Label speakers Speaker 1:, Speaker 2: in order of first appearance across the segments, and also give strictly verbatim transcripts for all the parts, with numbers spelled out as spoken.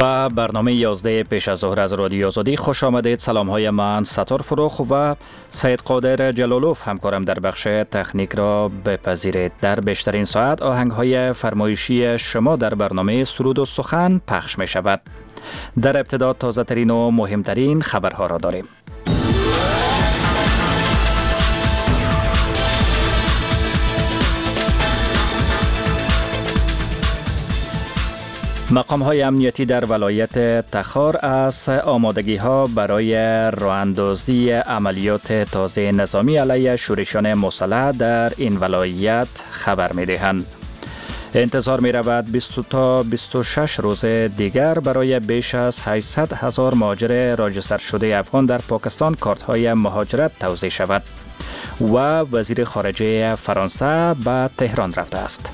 Speaker 1: با برنامه یازده پیش از ظهر از رادیو آزادی خوش آمدید. سلام های من ستار فروخ و سید قادر جلالوف همکارم در بخش تکنیک را بپذیرید. در بیشترین ساعت آهنگ های فرمایشی شما در برنامه سرود و سخن پخش می شود. در ابتدا تازه ترین و مهمترین خبرها را داریم. مقام‌های امنیتی در ولایت تخار از آمادگی‌ها برای راه‌اندازی عملیات تازه نظامی علیه شورشیان مسلح در این ولایت خبر می‌دهند. انتظار می‌رود بیست تا بیست و شش روز دیگر برای بیش از هشتصد هزار مهاجر راجستر شده افغان در پاکستان کارت‌های مهاجرت توزیع شود و وزیر خارجه فرانسه به تهران رفته است.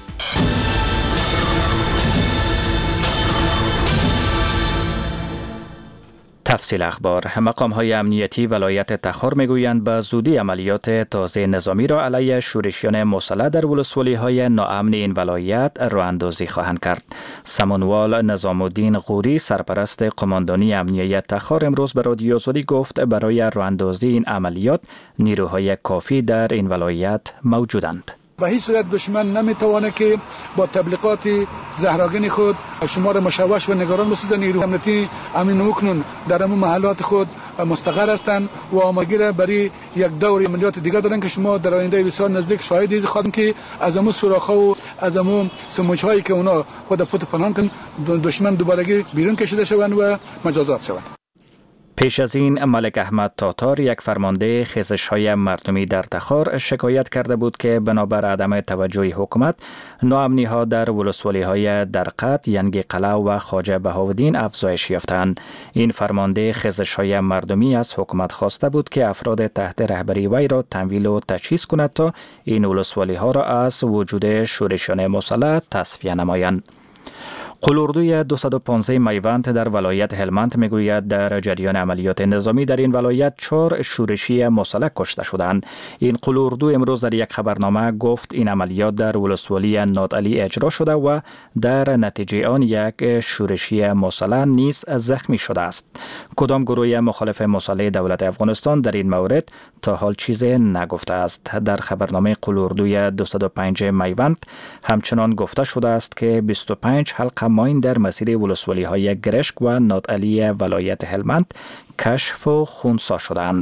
Speaker 1: تفصیل اخبار. مقام های امنیتی ولایت تخار میگویند به زودی عملیات تازه نظامی را علیه شورشیان مسلح در ولسوالی های ناامن این ولایت راه‌اندازی خواهند کرد. سمنوال نظام الدین غوری سرپرست قماندانی امنیت تخار امروز به رادیو آزادی گفت برای راه‌اندازی این عملیات نیروهای کافی در این ولایت موجودند.
Speaker 2: به هیچ صورت دشمن نمیتوانه که با تبلیغات زهراگین خود شما را مشوش و نگران بسازد. نیروی امنیتی امین وکنون در همون محلات خود مستقر هستند و آمادگی را برای یک دور عملیات دیگر دارند که شما در آینده بسیار نزدیک شاهد این خواهید که از همون سوراخ‌ها و از همون سموج‌هایی که اونا خود فوت پنهان کن دشمن دوباره بیرون کشیده شوند و مجازات شوند.
Speaker 1: پیش از این ملک احمد تاتار یک فرمانده خیزش‌های مردمی در تخار شکایت کرده بود که بنابر عدم توجه حکومت ناامنی‌ها در ولسوالی‌های درقت، ینگ قلعه و خواجه بهاءالدین افزایش یافتند. این فرمانده خیزش‌های مردمی از حکومت خواسته بود که افراد تحت رهبری وی را تمویل و تجهیز کند تا این ولسوالی‌ها را از وجود شورشیان مسلح تصفیه نمایند. قلوردوی دویست و پانزده میوند در ولایت هلمند میگوید در جریان عملیات نظامی در این ولایت چهار شورشی مسلح کشته شدند. این قلوردو امروز در یک خبرنامه گفت این عملیات در ولسوالی نادعلی اجرا شده و در نتیجه آن یک شورشی مسلح نیز زخمی شده است. کدام گروه مخالف مسلح دولت افغانستان در این مورد تا حال چیزی نگفته است. در خبرنامه قلوردوی دویست و پنج میوند همچنان گفته شده است که بیست و پنج حلقه ماین در مسیر ولسوالی های گرشک و نادعلی ولایت هلمند کشف و خونسا شدند.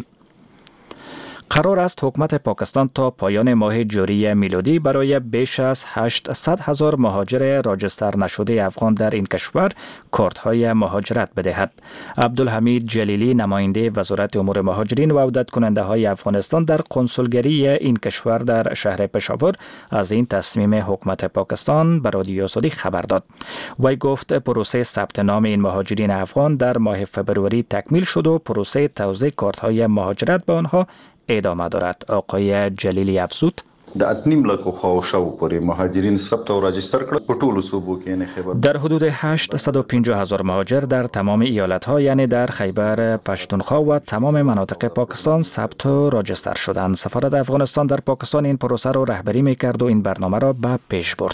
Speaker 1: قرار است حکومت پاکستان تا پایان ماه جاری میلادی برای بیش از هشتصد هزار مهاجر راجستر نشده افغان در این کشور کارت‌های مهاجرت بدهد. عبدالحمید جلیلی نماینده وزارت امور مهاجرین و عودت کننده های افغانستان در کنسولگری این کشور در شهر پشاور از این تصمیم حکومت پاکستان به رادیو آزادی خبر داد. وی گفت پروسه ثبت نام این مهاجرین افغان در ماه فبروری تکمیل شد و پروسه توزیع کارت‌های مهاجرت به آنها ادامه دارد. آقای جلیلی افزود
Speaker 3: د اتنیم لکو خواهشو پوری مهاجرین ثبت و راجستر کړل په ټولو صوبو کې نه خبر
Speaker 1: در حدود هشتصد و پنجاه هزار مهاجر در تمام ایالت‌ها یعنی در خیبر پشتونخوا و تمام مناطق پاکستان ثبت و راجستر شدند. سفارت افغانستان در پاکستان این پروسه را رهبری می‌کرد و این برنامه را به پیش برد.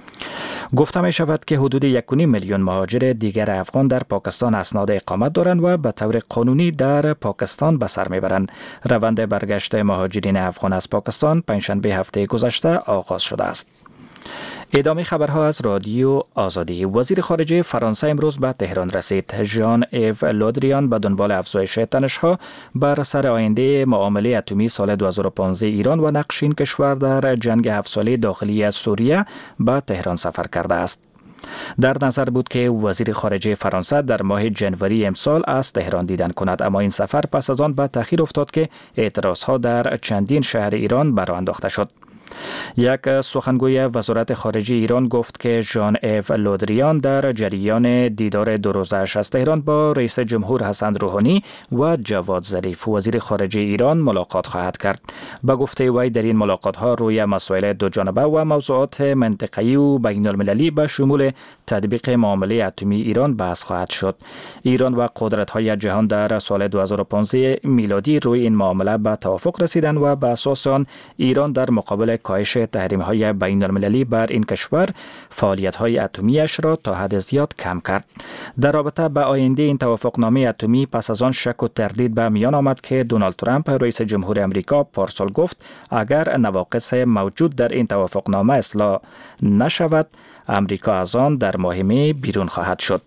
Speaker 1: گفته می شود که حدود یک و نیم میلیون مهاجر دیگر افغان در پاکستان اسناد اقامت دارند و به طور قانونی در پاکستان به سر میبرند. روند برگشت مهاجرین افغان از پاکستان پنجشنبه هفته گذشته آغاز شده است. ادامه خبرها از رادیو آزادی. وزیر خارجه فرانسه امروز به تهران رسید. ژان ایو لودریان به دنبال افزایش تنش‌ها بر سر آینده معامله اتمی سال دو هزار و پانزده ایران و نقش این کشور در جنگ هفت ساله داخلی سوریه به تهران سفر کرده است. در نظر بود که وزیر خارجه فرانسه در ماه جنوری امسال از تهران دیدن کند، اما این سفر پس از آن به تأخیر افتاد که اعتراضها در چندین شهر ایران برآ انداخته شد. یک سخنگوی وزارت خارجه ایران گفت که ژان ایو لودریان در جریان دیدار دو روزه‌اش از تهران با رئیس جمهور حسن روحانی و جواد ظریف وزیر خارجه ایران ملاقات خواهد کرد. به گفته وی در این ملاقات‌ها روی مسائل دو جانبه و موضوعات منطقه‌ای و بین المللی به شمول تطبیق معامله اتمی ایران بحث خواهد شد. ایران و قدرت‌های جهان در سال دو هزار و پانزده میلادی روی این معامله به توافق رسیدند و به اساس آن ایران در مقابل کاهش تحریم‌های بین‌المللی بر این کشور فعالیت‌های اتمی‌اش را تا حد زیاد کم کرد. در رابطه با آینده این توافقنامه اتمی پس از آن شک و تردید به میان آمد که دونالد ترامپ رئیس جمهور امریکا پارسال گفت اگر نواقص موجود در این توافقنامه اصلاح نشود امریکا از آن در ماه می بیرون خواهد شد.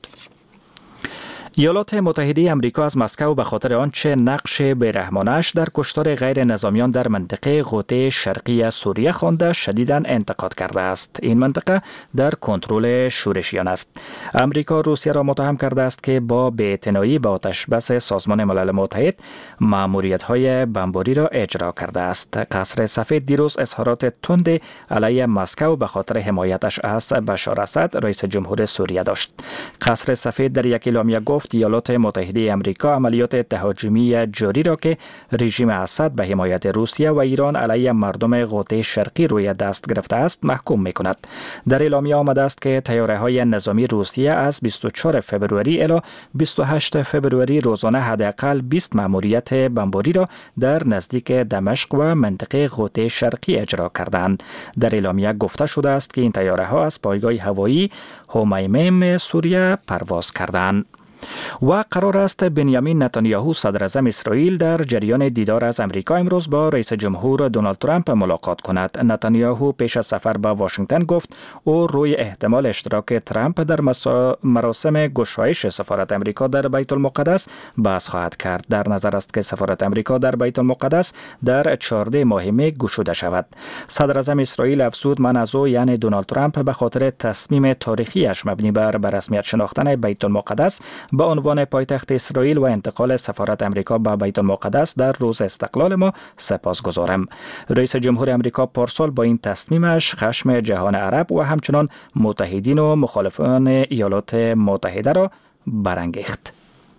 Speaker 1: ایالات متحده امریکا از مسکو به خاطر آنچه نقش بیرحمانه‌اش در کشتار غیر نظامیان در منطقه غوطه شرقی سوریه خوانده شدیداً انتقاد کرده است. این منطقه در کنترل شورشیان است. امریکا روسیه را متهم کرده است که با بی‌اعتنایی به آتشبس سازمان ملل متحد مأموریت‌های بمباری را اجرا کرده است. قصر سفید دیروز اظهارات تند علیه مسکو به خاطر حمایتش از بشار اسد رئیس جمهور سوریه داشت. قصر سفید در یک اعلامیه گفت ایالات متحده امریکا عملیات تهاجمی جاری را که رژیم اسد به حمایت روسیه و ایران علیه مردم غوطه شرقی روی دست گرفته است محکوم می‌کند. در اعلامیه آمده است که طیاره‌های نظامی روسیه از بیست و چهارم فوریه الی بیست و هشتم فوریه روزانه حداقل بیست مأموریت بمباری را در نزدیک دمشق و منطقه غوطه شرقی اجرا کردند. در اعلامیه گفته شده است که این طیاره‌ها از پایگاه هوایی همیمیم سوریه پرواز کردند. و قرار است بنیامین نتانیاهو صدر اعظم اسرائیل در جریان دیدار از امریکا امروز با رئیس جمهور دونالد ترامپ ملاقات کند. نتانیاهو پیش از سفر به واشنگتن گفت او روی احتمال اشتراک ترامپ در مراسم گشایش سفارت امریکا در بیت المقدس بحث خواهد کرد. در نظر است که سفارت امریکا در بیت المقدس در چهارده ماه می گشوده شود. صدر اعظم اسرائیل افزود من از او یعنی دونالد ترامپ به خاطر تصمیم تاریخیش مبنی بر به رسمیت شناختن بیت المقدس به عنوان پایتخت اسرائیل و انتقال سفارت امریکا به بیت المقدس در روز استقلال ما سپاسگزارم. رئیس جمهور امریکا پارسال با این تصمیمش خشم جهان عرب و همچنان متحدین و مخالفان ایالات متحده را برانگیخت.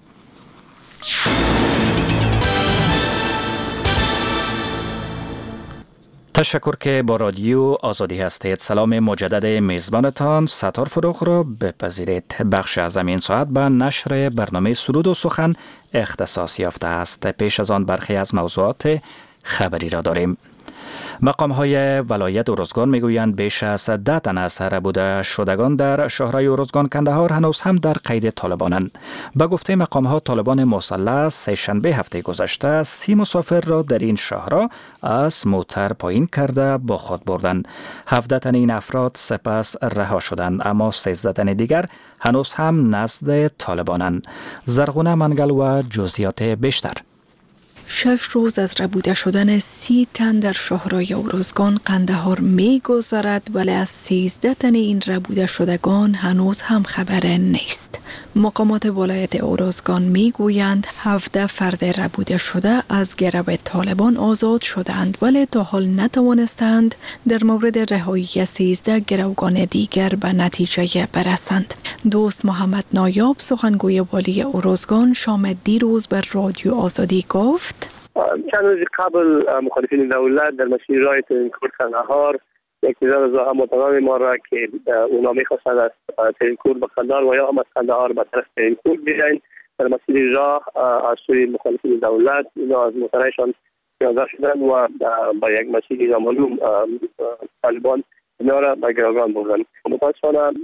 Speaker 1: تشکر که با رادیو آزادی هستید. سلام مجدد میزبانتان ستار فروغ را بپذیرید. بخش از این ساعت به نشر برنامه سرود و سخن اختصاص یافته است. پیش از آن برخی از موضوعات خبری را داریم. مقام های ولایت ارزگان میگویند بیش از ده تن از ربوده شدگان در شهرهای ارزگان کندهار هنوز هم در قید طالبانند. به گفته مقام ها طالبان مسلح سه شنبه هفته گذشته سی مسافر را در این شهرها از موتر پایین کرده با خود بردند. هفده تن این افراد سپس رها شدند اما سیزده تن دیگر هنوز هم نزد طالبانند. زرغونه منگل و جزئیات بیشتر.
Speaker 4: شش روز از ربوده شدن سی تن در شهرهای ارزگان قندهار می گذرد ولی از سیزده تن این ربوده شدگان هنوز هم خبر نیست. مقامات ولایت ارزگان می گویند هفده فرد ربوده شده از گرو طالبان آزاد شدند ولی تا حال نتوانستند در مورد رهایی سیزده گروگان دیگر به نتیجه برسند. دوست محمد نایاب سخنگوی والی ارزگان شام دیروز بر رادیو آزادی گفت
Speaker 5: چند روز قبل مخالفین دولت در مسیر راه ترینکورد قندهار یک تعداد از هموطنان ما را که اونا می‌خواستند از ترینکورد به قندهار و یا هم از قندهار به طرف ترینکورد بیایند در مسیر راه از سوی مخالفین دولت اینا از موترشان پیاده شدند و با یک مسیر نامعلوم طالبان اینا را به گروگان بردند. متاسفانه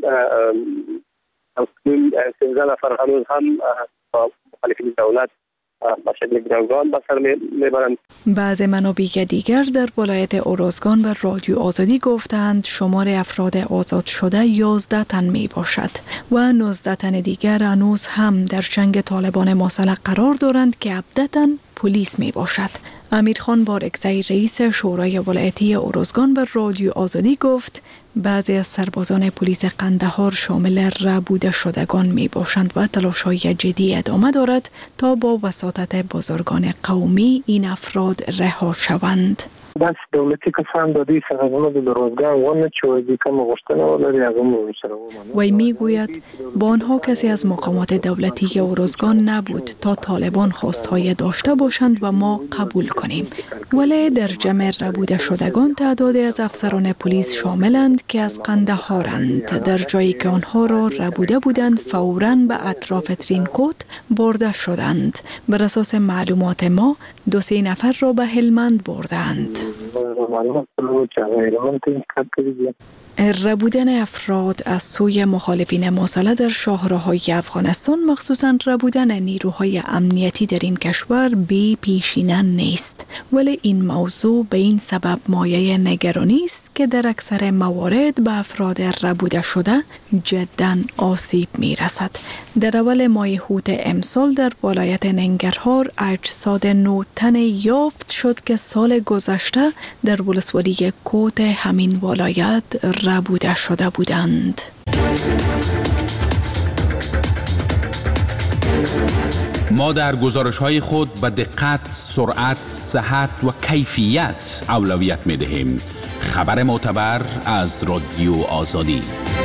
Speaker 5: سیزده نفر هنوز هم با مخالفین دولت
Speaker 4: بعض منابع دیگر در ولایت ارزگان و رادیو آزادی گفتند شمار افراد آزاد شده یازده تن می باشد و نوزده تن دیگر هنوز هم در چنگ طالبان مسلح قرار دارند که هفده تن پلیس می باشد. امیرخان بارکزی رئیس شورای ولایتی ارزگان بر رادیو آزادی گفت بعضی از سربازان پلیس قندهار شامل ربوده شدگان می باشند و تلاش‌های جدی ادامه دارد تا با وساطت بزرگان قومی این افراد رها شوند.
Speaker 6: بس دولتی کسان دادی سرزمین در روزگار وانه چوزی کم غشتنه ولری از اون
Speaker 4: وی می گوید با آنها کسی از مقامات دولتی ارزگان نبود تا طالبان خواستهای داشته باشند و ما قبول کنیم. ولی در جمع ربوده شدگان تعدادی از افسران پلیس شاملند که از قندهارند. در جایی که آنها را ربوده بودند فوراً به اطراف ترینکورد برده شدند. بر اساس معلومات ما دو سه نفر را به هلمند بردند.
Speaker 6: معلومات بود که غیرمنطق این کار کردیم.
Speaker 4: ربودن افراد از سوی مخالفین مسلح در شاهراهای افغانستان، مخصوصاً ربودن نیروهای امنیتی در این کشور، بی پیشینه نیست، ولی این موضوع به این سبب مایه نگرانی است که در اکثر موارد به افراد ربوده شده جداً آسیب می رسد. در اول ماه هوت امسال در ولایت ننگرهار اجساد نه تن یافت شد که سال گذشته در ولسوالی کوت همین ولایت ربوده شده بودند.
Speaker 7: ما در گزارش‌های خود به دقت، سرعت، صحت و کیفیت اولویت می‌دهیم. خبر معتبر از رادیو آزادی.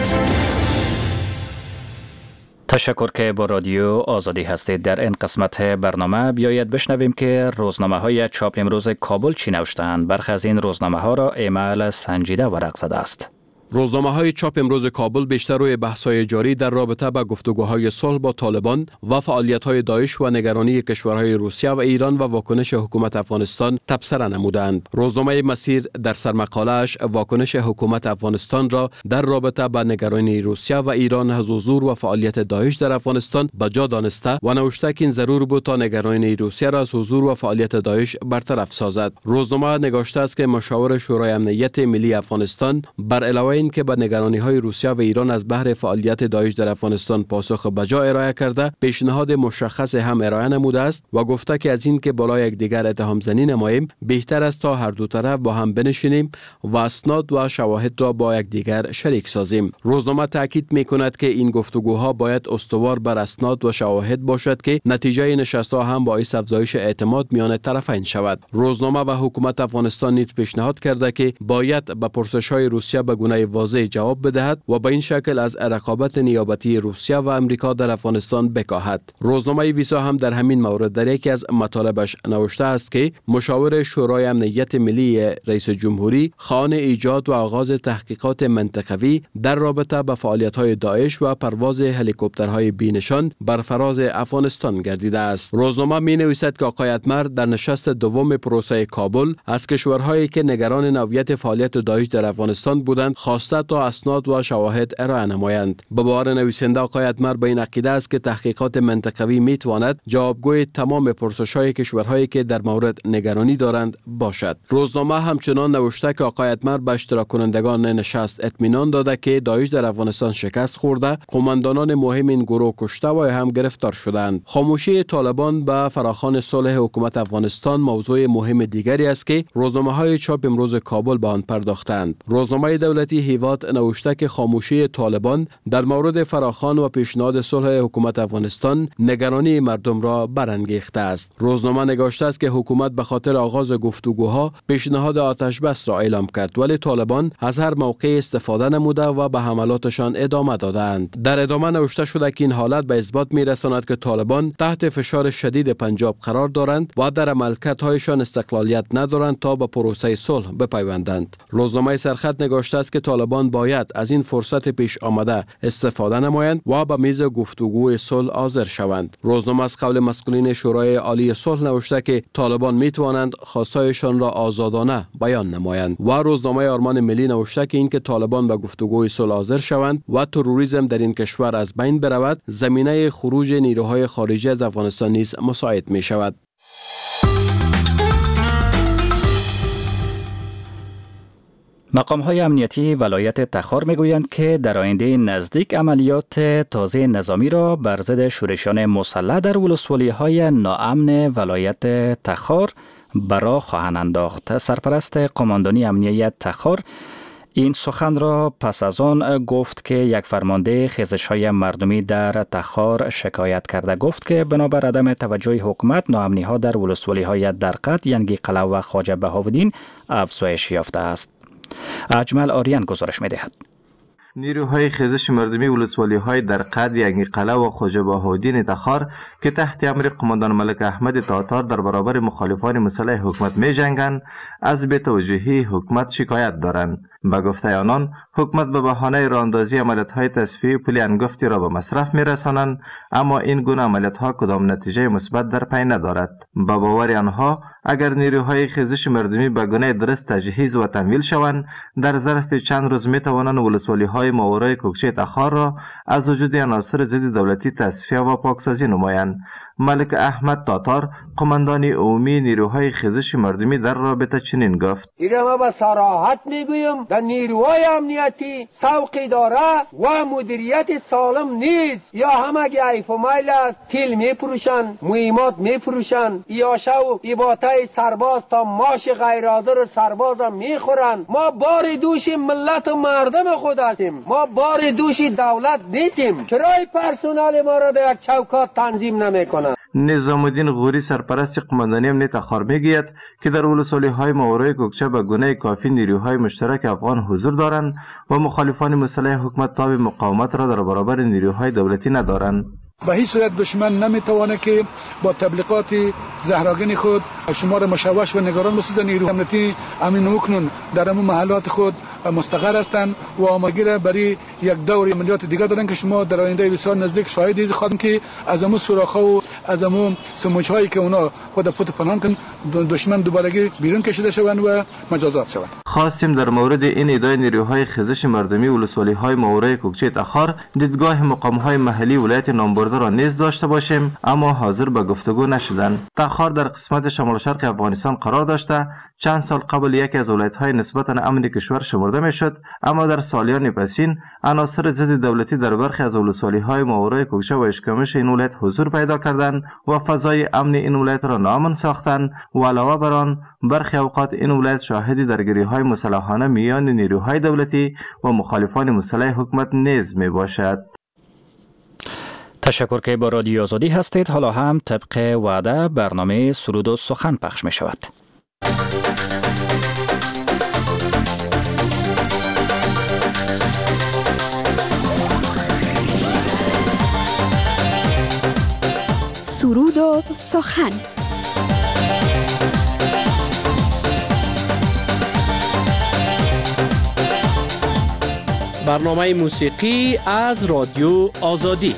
Speaker 1: تشکر که با رادیو آزادی هستید. در این قسمت برنامه بیایید بشنویم که روزنامه های چاپ امروز کابل چی نوشتند. برخی از این روزنامه ها را ایمیل سنجیده ورق زده است.
Speaker 8: روزنامه‌های چاپ امروز کابل بیشتر روی بحث‌های جاری در رابطه با گفتگوهای صلح با طالبان و فعالیت‌های داعش و نگرانی کشورهای روسیه و ایران و واکنش حکومت افغانستان تبصره نمودند. روزنامه مسیر در سرمقاله‌اش واکنش حکومت افغانستان را در رابطه با نگرانی روسیه و ایران از حضور و فعالیت داعش در افغانستان به جا دانسته و نوشته که این ضرور بود تا نگرانی روسیه را از حضور و فعالیت داعش برطرف سازد. روزنامه نگاشته است که مشاور شورای امنیت ملی افغانستان بر علاوه این که به نگرانی‌های روسیه و ایران از بحر فعالیت داعش در افغانستان پاسخ بجا ارائه کرده، پیشنهاد مشخص هم ارائه نموده است و گفته که از این که بالای یکدیگر اتهام زنی نماییم، بهتر است تا هر دو طرف با هم بنشینیم و اسناد و شواهد را با یکدیگر شریک سازیم. روزنامه تاکید می‌کند که این گفتگوها باید استوار بر اسناد و شواهد باشد که نتیجه نشست‌ها هم باعث افزایش اعتماد میان طرفین شود. روزنامه و حکومت افغانستان نیز پیشنهاد کرده که باید به پرسش‌های روسیه به گونه واضح جواب بدهد و به این شکل از رقابت نیابتی روسیه و امریکا در افغانستان بکاهد. روزنامه ویسا هم در همین مورد در یکی از مطالبش نوشته است که مشاور شورای امنیت ملی رئیس جمهوری خواهان ایجاد و آغاز تحقیقات منطقوی در رابطه با فعالیت‌های داعش و پرواز هلیکوپترهای بی‌نشان بر فراز افغانستان گردیده است. روزنامه می‌نویسد که آقای اتمر در نشست دوم پروسه کابل از کشورهایی که نگران نوعیت فعالیت داعش در افغانستان بودند خواسته تا اسناد و شواهد ارائه نمایند. به باور نویسنده آقای اتمر به این عقیده است که تحقیقات منطقوی میتواند جوابگوی تمام پرسش‌های کشورهایی که در مورد نگرانی دارند باشد. روزنامه همچنان نوشته که آقای اتمر به اشتراک کنندگان نشست اطمینان داده که داعش در افغانستان شکست خورده، قماندانان مهم این گروه کشته و هم گرفتار شدند. خاموشی طالبان به فراخوان صلح حکومت افغانستان موضوع مهم دیگری است که روزنامه‌های چاپ امروز کابل به آن پرداختند. روزنامه دولتی هیواد نوشته که خاموشی طالبان در مورد فراخوان و پیشنهاد صلح حکومت افغانستان نگرانی مردم را برانگیخته است. روزنامه نگاشته است که حکومت به خاطر آغاز گفتگوها پیشنهاد آتش بس را اعلام کرد، ولی طالبان از هر موقع استفاده نموده و به حملاتشان ادامه دادند. در ادامه نوشته شده که این حالت به اثبات می‌رساند که طالبان تحت فشار شدید پنجاب قرار دارند و در عملکردهایشان استقلالیت ندارند تا به پروسه صلح بپیوندند. روزنامه سرخط نگاشته است که طالبان باید از این فرصت پیش آمده استفاده نمایند و به میز گفتگوی صلح حاضر شوند. روزنامه از قول مسئولین شورای عالی صلح نوشته که طالبان می توانند خواستهایشان را آزادانه بیان نمایند و روزنامه آرمان ملی نوشته که اینکه طالبان به گفتگوی صلح حاضر شوند و تروریسم در این کشور از بین برود، زمینه خروج نیروهای خارجی از افغانستان نیز مساعد می شود.
Speaker 1: مقام‌های امنیتی ولایت تخار میگویند که در آینده نزدیک عملیات تازه نظامی را بر ضد شورشیان مسلح در ولسوالی‌های ناامن ولایت تخار برا خواهند انداخت. سرپرست قماندانی امنیت تخار این سخن را پس از آن گفت که یک فرمانده خیزش‌های مردمی در تخار شکایت کرده گفت که بنابر عدم توجه حکومت ناامنی‌ها در ولسوالی‌های درقد، ینگی قلعه و خواجه بهاءالدین افزایش یافته است. اجمل آریان گزارش می‌دهد.
Speaker 9: نیروهای خیزش مردمی ولسوالی‌های درقد، ینگی قلعه و خواجه بهاءالدین تخار که تحت امر قماندان ملک احمد تاتار در برابر مخالفان مسلح حکومت می‌جنگند، از بی‌توجهی حکومت شکایت دارند. به گفته آنان، حکومت به بهانه راهاندازی عملیات‌های تصفیه پول انگفتی را به مصرف می‌رسانند، اما این گونه عملیات‌ها کدام نتیجه مثبت در پی ندارد. به باور آنها، اگر نیروهای خیزش مردمی به گونه درست تجهیز و تمویل شوند، در ظرف چند روز می توانند ولسوالی‌های ماورای کوکچه تخار را از وجود عناصر ضد دولتی تصفیه و پاکسازی نمایند. ملک احمد تاتار، قماندان عمومی نیروهای خیزش مردمی، در رابطه چنین گفت:
Speaker 10: ایره ما با صراحت میگویم در نیروهای امنیتی سوقی داره و مدیریت سالم نیست. یا همگی ایف و مایل است، تیل میپروشن، مهمات میپروشن، ایاشه و ایباته سرباز تا ماش غیر حاضر سرباز هم میخورن. ما بار دوش ملت و مردم خود هستیم، ما بار دوش دولت نیستیم. چرای پرسونال ما را در یک چوکات تنظیم نمیکنن؟
Speaker 9: نظام الدین غوری، سرپرست قماندانی امنیت تخار، میگوید که در ولسوالی‌های ماورای کوکچه به گونه کافی نیروهای مشترک افغان حضور دارند و مخالفان مسلح حکومت تاب مقاومت را در برابر نیروهای دولتی ندارند.
Speaker 2: به هیچ صورت دشمن نمیتوانه که با تبلیغات زهراگین خود شما را مشوش و نگران بسازه. نیروی امنیتی امین وکنون در همون محلات خود مستقر هستند و آماده برای یک دور عملیات دیگر دارن که شما در آینده بسیار نزدیک شاهد این خواهید که از همون سوراخ‌ها و از همون سموج‌هایی که اونا خود پت پنهان کن دشمن دوباره بیرون کشیده شوند و مجازات شوند.
Speaker 9: خواستیم در مورد این ادعای نیروهای خیزش مردمی ولسوالی‌های ماورای کوکچه تخار دیدگاه مقام‌های محلی ولایت نامبرده را نیز داشته باشیم، اما حاضر به گفتگو نشدند. تخار در قسمت شمال شرق افغانستان قرار داشته چند سال قبل یکی از ولایت‌های نسبتاً امن کشور شمرده میشد، اما در سالیان پسین عناصر ضد دولتی در برخی از ولسوالی‌های ماورای کوکچه و اشکمش این ولایت حضور پیدا کردند و فضای امن این ولایت را ناامن ساختند و علاوه بر آن برخی اوقات این ولایت شاهد درگیری‌های مسلحانه میان نیروهای دولتی و مخالفان مسلح حکومت نیز میباشد.
Speaker 1: تشکر که با رادیو آزادی هستید. حالا هم طبق وعده برنامه سرود و سخن پخش می شود.
Speaker 11: سرود و سخن.
Speaker 12: برنامه موسیقی از رادیو آزادی.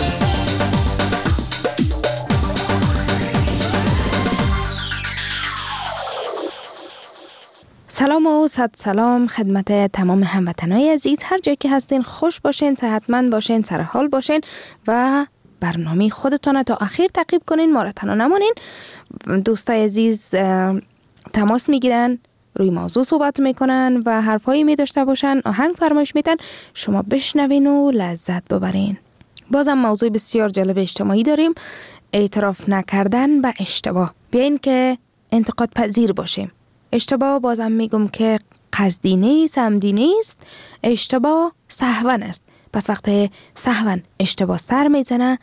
Speaker 13: سلام و صد سلام خدمت تمام هموطنای عزیز، هر جایی که هستین خوش باشین، صحتمند باشین، سر حال باشین و برنامه خودتان تا آخر تعقیب کنین، ما را تنها نمانین. دوستای عزیز تماس میگیرن، روی موضوع صحبت میکنن و حرفایی می داشته باشن، آهنگ فرمایش میدن، شما بشنوین و لذت ببرین. بازم موضوع بسیار جالب اجتماعی داریم، اعتراف نکردن به اشتباه. بیاین که انتقاد پذیر باشیم. اشتباه بازم میگم که قصدی نیست، عمدی نیست، اشتباه سهون است. پس وقتی سهون اشتباه سر میزنه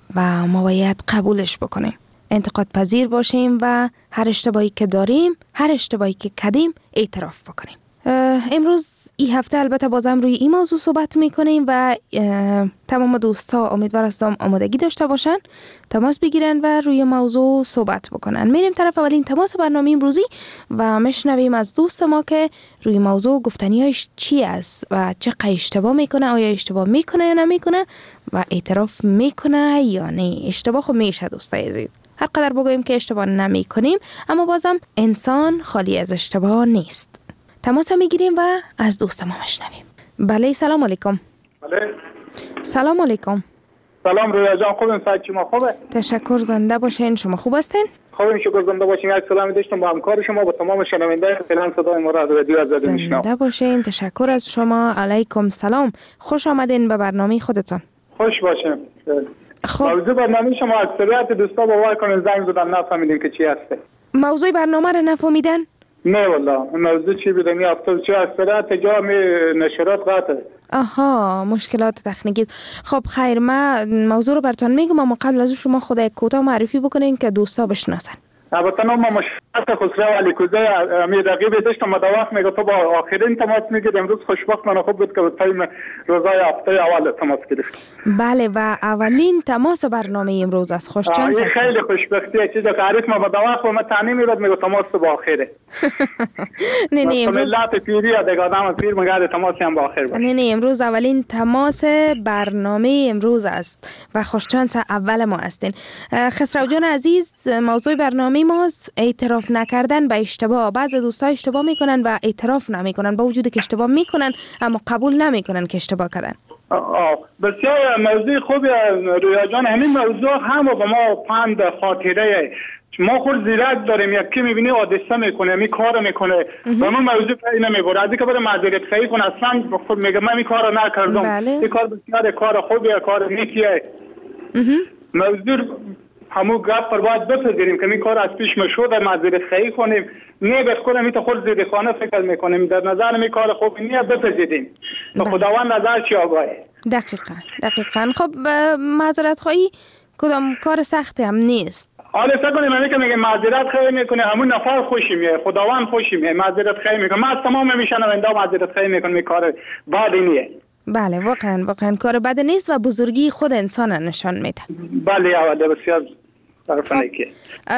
Speaker 13: و ما باید قبولش بکنیم، انتقاد پذیر باشیم و هر اشتباهی که داریم، هر اشتباهی که کردیم اعتراف بکنیم. امروز این هفته البته بازم روی این موضوع صحبت میکنیم و تمام دوستا امیدوار هستم آمادگی داشته باشن، تماس بگیرن و روی موضوع صحبت بکنن. میریم طرف اولین تماس برنامه امروزی و میشنویم از دوست ما که روی موضوع گفتنیاش چی است و چقدر اشتباه میکنه، آیا اشتباه میکنه یا نمیکنه و اعتراف میکنه یا نه. اشتباه خب میشه دوستای عزیز، هر قدر بگوییم که اشتباه نمی کنیم، اما بازم انسان خالی از اشتباه نیست. تماس میگیریم و از دوست ما میشنویم. بله سلام علیکم.
Speaker 14: بله
Speaker 13: سلام علیکم.
Speaker 14: سلام رویا جان، خوبین؟ صحت شما خوبه؟
Speaker 13: تشکر، زنده باشین. شما خوب هستین؟
Speaker 14: خوبیم شکر، زنده باشین. یک سلامی داشتم با همکار شما، با تمام شنونده فعلا صدای ما را از رادیو آزادی میشنوم.
Speaker 13: زنده باشین، تشکر از شما. علیکم سلام، خوش آمدین به برنامه خودتون.
Speaker 14: خوش باشین.
Speaker 13: خب
Speaker 14: موضوع برنامه شما اکثریت دوستا باور کنین زنگ زدن نفهمیدیم که چی هسته.
Speaker 13: موضوع برنامه را نفهمیدن؟
Speaker 14: نه والله، موضوع چی بود؟ می افتاد چه اکثریت جا می نشرات قطعه.
Speaker 13: آها، مشکلات تکنیکی. خب خیر، ما موضوع رو براتون میگم، اما قبل از شما خود یک کوتاه معرفی بکنین که دوستا بشناسن.
Speaker 14: البته ما مشکلات خسرو علی کوزه می رقیب داشتم، ما دواخت میگه تو با آخرین تماس میگیریم. امروز خوشبختانه خوب بود که به تایم روزای هفته اول تماس گرفت.
Speaker 13: بله و اولین تماس برنامه امروز از خوش چانس
Speaker 14: هست. خیلی خوشبختیه، چیزا که عارف ما با دواخت و ما تانی میرد میگه تماس با آخره.
Speaker 13: نه نه امروز
Speaker 14: ملت پیری دیگه آدم پیر میگه تماس هم با آخر باشه.
Speaker 13: نه نه امروز اولین تماس برنامه امروز است و خوش چانس اول ما هستین. خسرو جان عزیز، موضوع برنامه ماست اعتراف اعتراف نکردن به اشتباه. بعضی دوستا اشتباه میکنن و اعتراف نمیکنن، با وجودی که اشتباه میکنن اما قبول نمیکنن که اشتباه کردن.
Speaker 14: آه بسیار موضوع خوبی رویا جان. همین موضوع هم به ما پند خاطره ما خود زیرک داریم، یکی میبینی حادثه میکنه می کار میکنه و من موضوع پی نمیبره، از اینکه بره معذرت خواهی کنه اصلا خود میگه من این کارو نکردم.
Speaker 13: بله.
Speaker 14: این کار بسیار کار خوبیه، کار نیکیه. موضوع همو گپ پر باید بپذیریم که این کار از پیش مشهور معذرت خواهی کنیم، نه به خودم می تو خود زیر خانه فکر میکنیم، در نظر می کار خوب نیه بپذیریم. به خداوند نظر چی آگاهی.
Speaker 13: دقیقاً دقیقاً. خب معذرت خواهی کدام کار سختی هم نیست.
Speaker 14: حالا فکر کنیم همین که میگه معذرت خواهی میکنه همون نفر خوشی میه، خداوند خوشی میه، معذرت خواهی میکنه. من از تمام میشنونده معذرت خواهی میکنم، این کار بدی نیه.
Speaker 13: بله واقعا واقعا کار بد نیست و بزرگی خود انسان نشان میده.
Speaker 14: بله اوله بسیار طرفانه که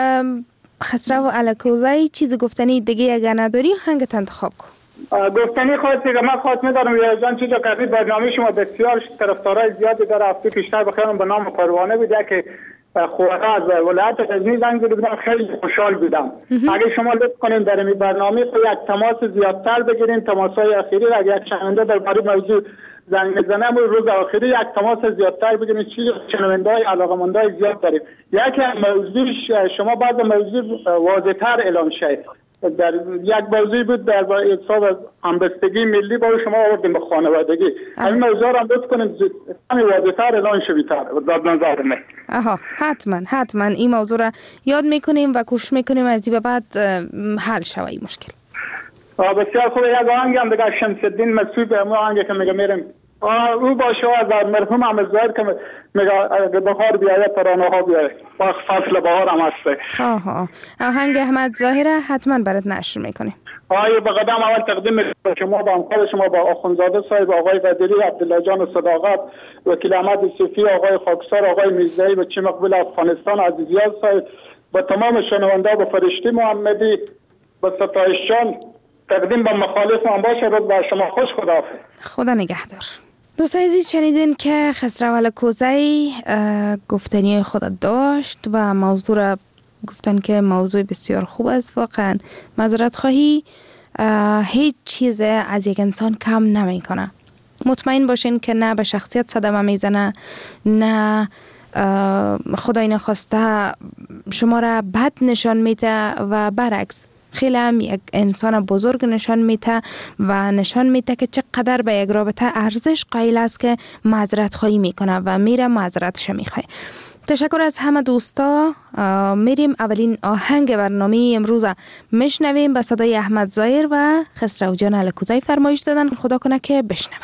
Speaker 13: خسرو علکوزی چیز گفتنی دیگه اگر نداری هنگت انتخاب کن.
Speaker 14: گفتنی خواهد که من خواهد میدارم یا جان چیزا که برنامه شما بسیار طرفدارای زیادی داره. هفته پیشتر بخیرم به نام پروانه بوده که خواه از ولایت غزنی زنگ زده بودم، خیلی خوشحال بودم. اگه شما لطف کنین در این برنامه یک تماس زیادتر بگیرین، تماس‌های اخیری را اگه یک شنونده در باره موضوع زنگ میزنه روز آخری یک تماس زیادتر بگیرین، چیز شنونده‌های علاقه‌مندای زیاد داریم. یکی موضوع شما بعد موضوع واضح‌تر اعلام شه. در یک موضوع بود در حساب همبستگی ملی با شما آوردیم به خانوادگی. این موضوع را لطف کنید همین واضح‌تر اعلان شوی‌تر در نظر من.
Speaker 13: آها حتما حتما این موضوع را یاد میکنیم و کوشش میکنیم از این به بعد حل شود این مشکل.
Speaker 14: بسیار خوبه. یک آهنگ هم دیگه شمس الدین مسعود به ما آهنگی که میگه میریم او باشه از مرحوم احمد ظاهر که میگه اگه بهار بیاید ترانه ها بیاید، وقت فصل بهار هم هسته.
Speaker 13: آها آهنگ احمد ظاهر حتما برات نشر میکنیم.
Speaker 14: آیا به قدم اول تقدیم میکنم شما با همکار شما با آخوندزاده صاحب، آقای بدری، عبدالله جان صداقت، وکیل احمد صوفی، آقای خاکسار، آقای میرزایی و چی مقبول افغانستان عزیزیان صاحب، با تمام شنونده و فرشته محمدی و ستایش جان تقدیم به مخالف من باشه. روز بر شما خوش. خداحافظ.
Speaker 13: خدا نگهدار. دوستان عزیز شنیدین که خسرو علکوزی گفتنی خود داشت و موضوع را گفتن که موضوع بسیار خوب است. واقعا معذرت خواهی هیچ چیز از یک انسان کم نمی کنه. مطمئن باشین که نه به شخصیت صدمه میزنه، نه خدای نخواسته شما را بد نشان میده و برعکس خیلی هم یک انسان بزرگ نشان میده و نشان میده که چقدر به یک رابطه ارزش قائل است که معذرت خواهی میکنه و میره معذرتش میخواه. تشکر از همه دوستا. میریم اولین آهنگ برنامه امروز میشنویم به صدای احمد ظاهر و خسرو جان علکوزی فرمایش دادن. خدا کنه که بشنون.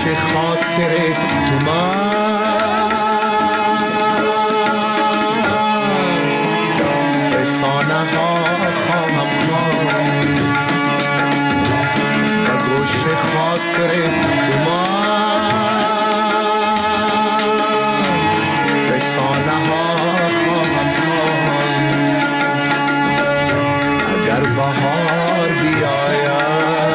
Speaker 15: خاطر تو من فسانه ها خواهم خواند و گوش خاطر تو من فسانه ها خواهم خواند اگر بهار بیاید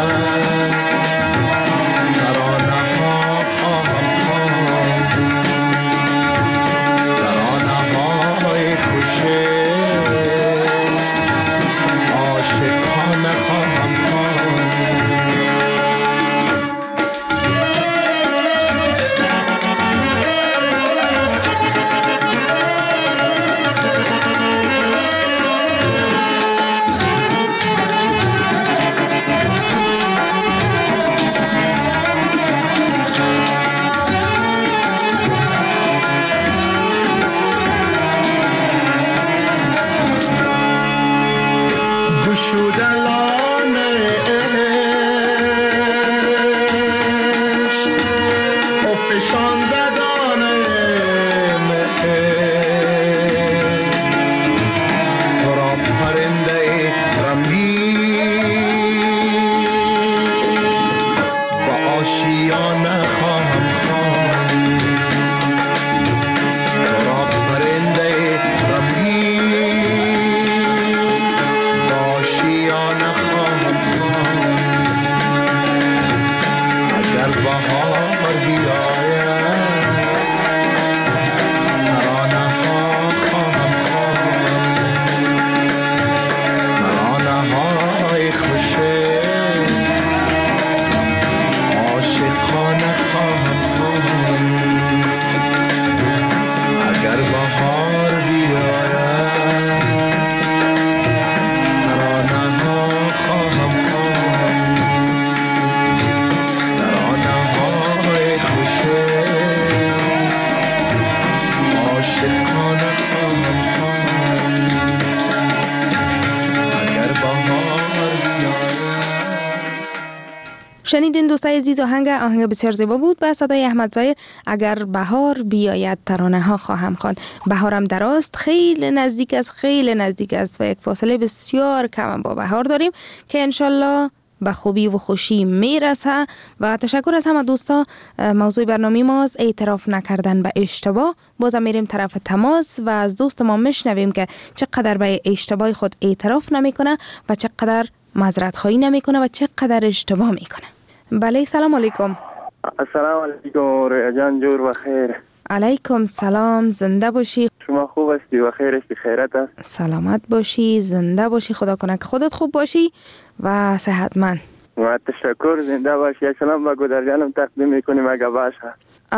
Speaker 13: شنیدین دوستای عزیز، آهنگ آهنگ بسیار زیبا بود به صدای احمد ظاهر. اگر بهار بیاید ترانه ها خواهم خواند. بهارم دراست، خیلی نزدیک است، خیلی نزدیک است و یک فاصله بسیار کم با بهار داریم که انشالله به خوبی و خوشی میرسه. و تشکر از همه دوستا. موضوع برنامه ما از اعتراف نکردن به اشتباه. بازم میریم طرف تماس و از دوست ما میشنویم که چقدر به اشتباه خود اعتراف نمیکنه و چقدر معذرت خواهی نمیکنه و چقدر اشتباه میکنه. بله، سلام علیکم.
Speaker 16: السلام علیکم رویا جان، جور و خیر.
Speaker 13: علیکم سلام، زنده باشی.
Speaker 16: شما خوب هستی و خیر هستی؟ خیرت است؟
Speaker 13: سلامت باشی، زنده باشی، خدا کنه که خودت خوب باشی و صحتمند.
Speaker 16: و تشکر، زنده باشی. یک سلام به گودر جانم تقدیم میکنیم اگه باشه.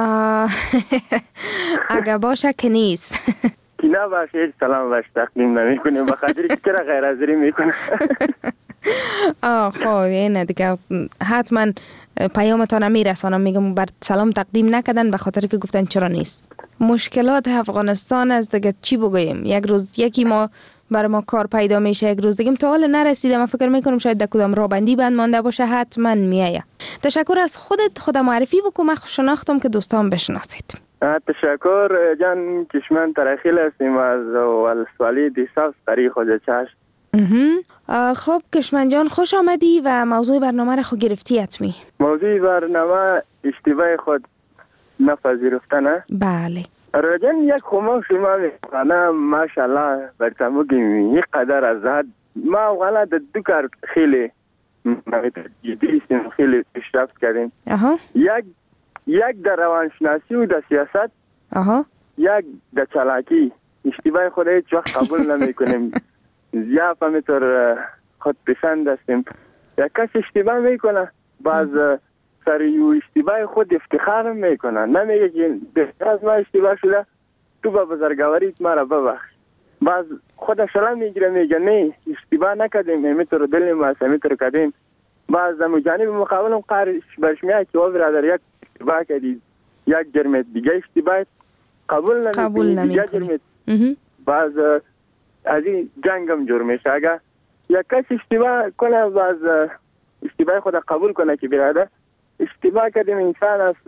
Speaker 13: اگه باشه که نیست.
Speaker 16: که نباشه هیچ سلام باش تقدیم نمیکنیم به خاطر که چرا غیر حاضری میکنه.
Speaker 13: آه خب اینه دیگه، حتما پیامتان میرسانم، میگم بر سلام تقدیم نکردن به خاطر که گفتن چرا نیست. مشکلات افغانستان از دیگه چی بگویم، یک روز یکی ما برای ما کار پیدا میشه، یک روز دیگه تا حال نرسیده. من فکر میکنم شاید در کدام رابندی بند مانده باشه، حتما میایه. تشکر از خودت، خدا معرفی بکن، من شناختم که دوستان بشناسید.
Speaker 16: تشکر جان، کشمن ترخیل هستیم از ولسوالی دیساوس طریق خود چشم.
Speaker 13: خب کشمن جان، خوش آمدی و موضوع برنامه را خود گرفتی حتمی.
Speaker 16: موضوع برنامه اشتباه خود نپذیرفتنه.
Speaker 13: بله
Speaker 16: راجن یک خمام شما میکنه ماشاءالله برتمو گیمی یک قدر از حد. ما والا در دو کار خیلی جدیستیم، خیلی پیشرفت کردیم.
Speaker 13: اها.
Speaker 16: یک یک در روانشناسی و در سیاست.
Speaker 13: اها.
Speaker 16: یک در چلاکی. اشتباه خود هیچ وقت قبول نمی کنیم. زیاد همینطور خود پسند هستیم. یک کس اشتباه میکنه، باز سر یو اشتباه خود افتخار میکنه، نمیگه که بهتر از ما اشتباه شده، تو با بزرگواریت ما را ببخش. باز خودش را میگیره، میگه نه اشتباه نکردیم، همینطور دل ما همینطور کردیم. باز در جانب مقابلم قارش برش میاد که او برادر یک اشتباه کردید، یک جرمت دیگه اشتباه قبول نمیکنی، دیگه جرمت. باز از این جنگ هم جور میشه. اگر یک کس اشتباه کنه، باز اشتباه خود قبول کنه که برادر اشتباه کردیم انسان است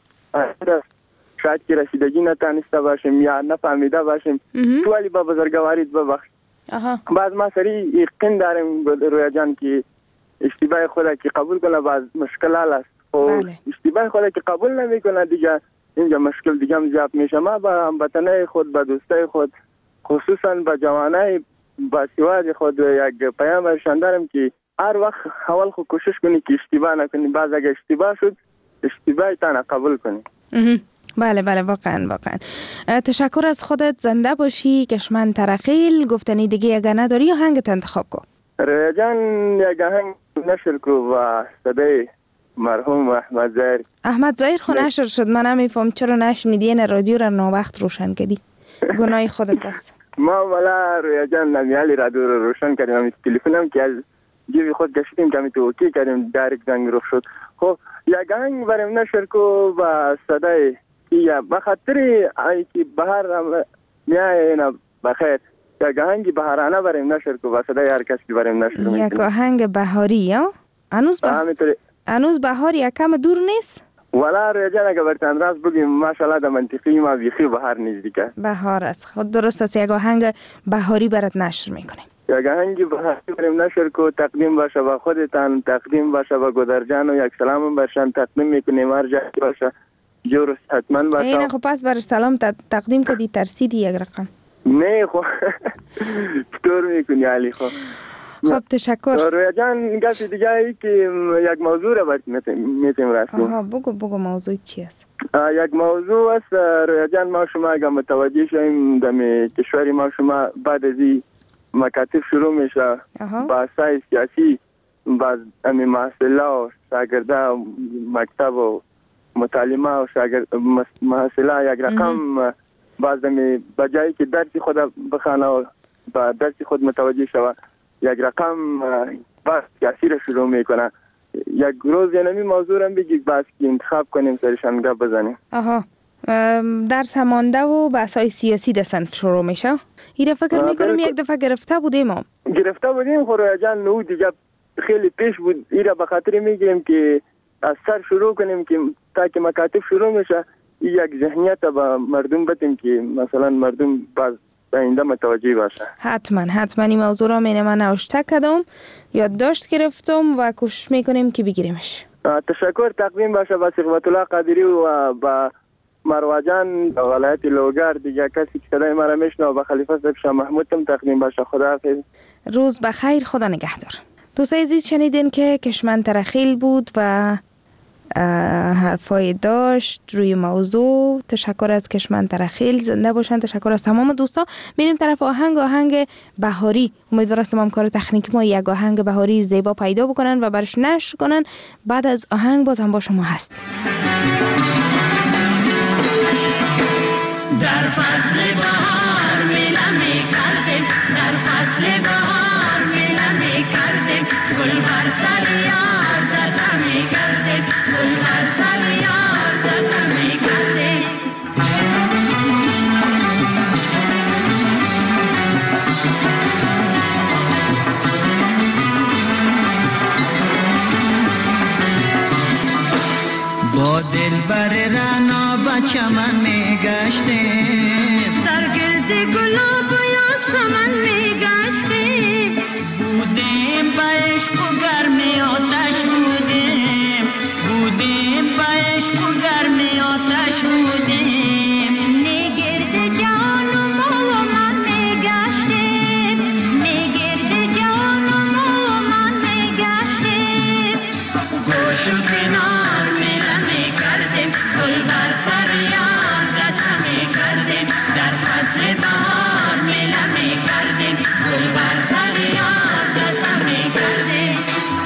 Speaker 16: شاید که رسیدگی نتانسته باشیم یا نفهمیده باشیم تو ولی با بزرگواریت ببخش. بعض ما سری یقین داریم رویا جان که اشتباه خود که قبول کنه بعض مشکل است و اشتباه خود که قبول نمیکنه دیگه اینجا مشکل دیگه هم زیاد میشه. ما با هموطنای خود با دوستای خود خصوصا با جوانای با سواد خود یک پیام ارشان دارم که هر وقت اول خود کوشش کنی که اشتباه نکنی، بعض اگه اشتباه شد اشتباه تانا قبول کنی.
Speaker 13: بله بله واقعا واقعا. تشکر از خودت، زنده باشی. کشمن ترخیل گفتنی دیگه اگه نداری یا هنگت انتخاب کن.
Speaker 16: رویا جان یک هنگ نشر کو و صدای مرحوم احمد ظاهر.
Speaker 13: احمد ظاهر خو نشر شد، من نمیفهم چرا نشنیدی این رادیو را ناوقت روشن کردی. گناه خودت است.
Speaker 16: ما والا رویا جان نمیالی رادیو رو روشن کردیم، امی تلفنم که از جیبی خود گشتیم که امی تو اوکی کردیم دایرکت زنگ رو شد. خب یک هنگ بریم نشر کو و صدای یا بخاطر ای که بهار میای نه بخیر یک آهنگ بهارانه بریم نشر کو و صدای هر کس که بریم نشر میکنیم.
Speaker 13: یک آهنگ بهاری یا هنوز بهار هنوز بهار یک کم دور نیست؟
Speaker 16: والا رویا جان اگه برتن راست بگیم ماشاءالله در منطقه ما بیخی بهار نزدیکه.
Speaker 13: بهار است. خود درست است. یک آهنگ بهاری برات نشر میکنیم.
Speaker 16: یک آهنگ بهاری بریم نشر کو تقدیم باشه با خودتان، تقدیم باشه با گودرجان و یک سلام برشان تقدیم میکنیم هر جایی باشه. جورس حتما باشه.
Speaker 13: اینه خب پس برش سلام تقدیم کردی ترسیدی یک رقم.
Speaker 16: نه خب چطور میکنی علی خب.
Speaker 13: خب تشکر.
Speaker 16: رویا جان گفتی دیگه ای که یک موضوع را باید میتیم رسیم.
Speaker 13: آها بگو بگو موضوع چی است؟
Speaker 16: یک موضوع است رویا جان ما شما اگه متوجه شویم دم کشوری ما شما بعد از این مکاتب شروع میشه بحثای سیاسی بعد امی محصله و شاگرده مکتب و متعلمه و شاگرد محصله یک رقم بعض می بجایی که درسی خود بخانه و با درسی خود متوجه شود یک رقم بحث سیاسی را شروع میکنه. یک روز یعنی موضوع هم بگید بحث که انتخاب کنیم سرشان گپ بزنیم.
Speaker 13: آها درس همانده و بحثای سیاسی در صنف شروع میشه. ایره فکر میکنم یک دفعه گرفته بودیم ما
Speaker 16: گرفته بودیم خورا جان نو دیگه خیلی پیش بود. ایره به خاطر میگیم که از سر شروع کنیم که تا که مکاتب شروع میشه یک ذهنیت با مردم بدیم که مثلا مردم باز آینده متوجه باشه.
Speaker 13: حتما حتما این موضوع را من من نوشته کردم، یادداشت گرفتم و کوشش میکنیم که بگیریمش.
Speaker 16: تشکر تقدیم باشه با ثقت الله قادری و با مروه جان ولایت لوگر دیگه کسی که صدای ما را میشنوه و با خلیفه صاحب شاه محمود هم تقدیم باشه. خداحافظ.
Speaker 13: روز بخیر، خدا نگهدار. دوستای عزیز شنیدین که کشمن ترخیل بود و حرفای داشت روی موضوع. تشکر از کشمن ترخیل، زنده باشن. تشکر از تمام دوستا. میریم طرف آهنگ آهنگ بهاری. امیدوارم تمام کار تکنیکی ما یک آهنگ بهاری زیبا پیدا بکنن و برش نشر کنن. بعد از آهنگ باز هم با شما هست.
Speaker 15: در فصل بهار میله میکردیم، در فصل بهار میله میکردیم، گل بر سر یار دست میکردیم، گل بر سر یار دست میکردیم. با دل بر رنا با چمن میگشتیم، در گرد گلاب و یاسمن میگشتیم، بودیم با عشق و گرمی آتش بودیم، بودیم با عشق و گرمی آتش بودیم. نگرد جان و ما و من میگشتیم، نگرد جان و ما و من میگشتیم، گوش و کنار میله میکردیم، گل بر سر یار دست میکردیم، در فصل بهار میله میکردیم، گل بر سر یار دست میکردیم.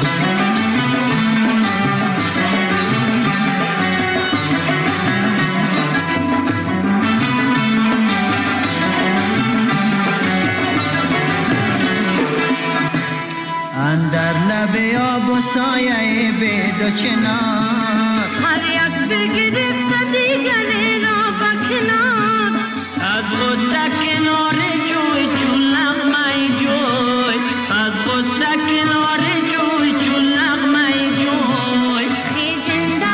Speaker 15: اندر لب آب و سایه بید و چنار، هر یک بگرفت دیگری را بکنار، از غصه کنار جوی چون لغمه جوی، از غصه کنار جوی چون لغمه جوی. خیزنده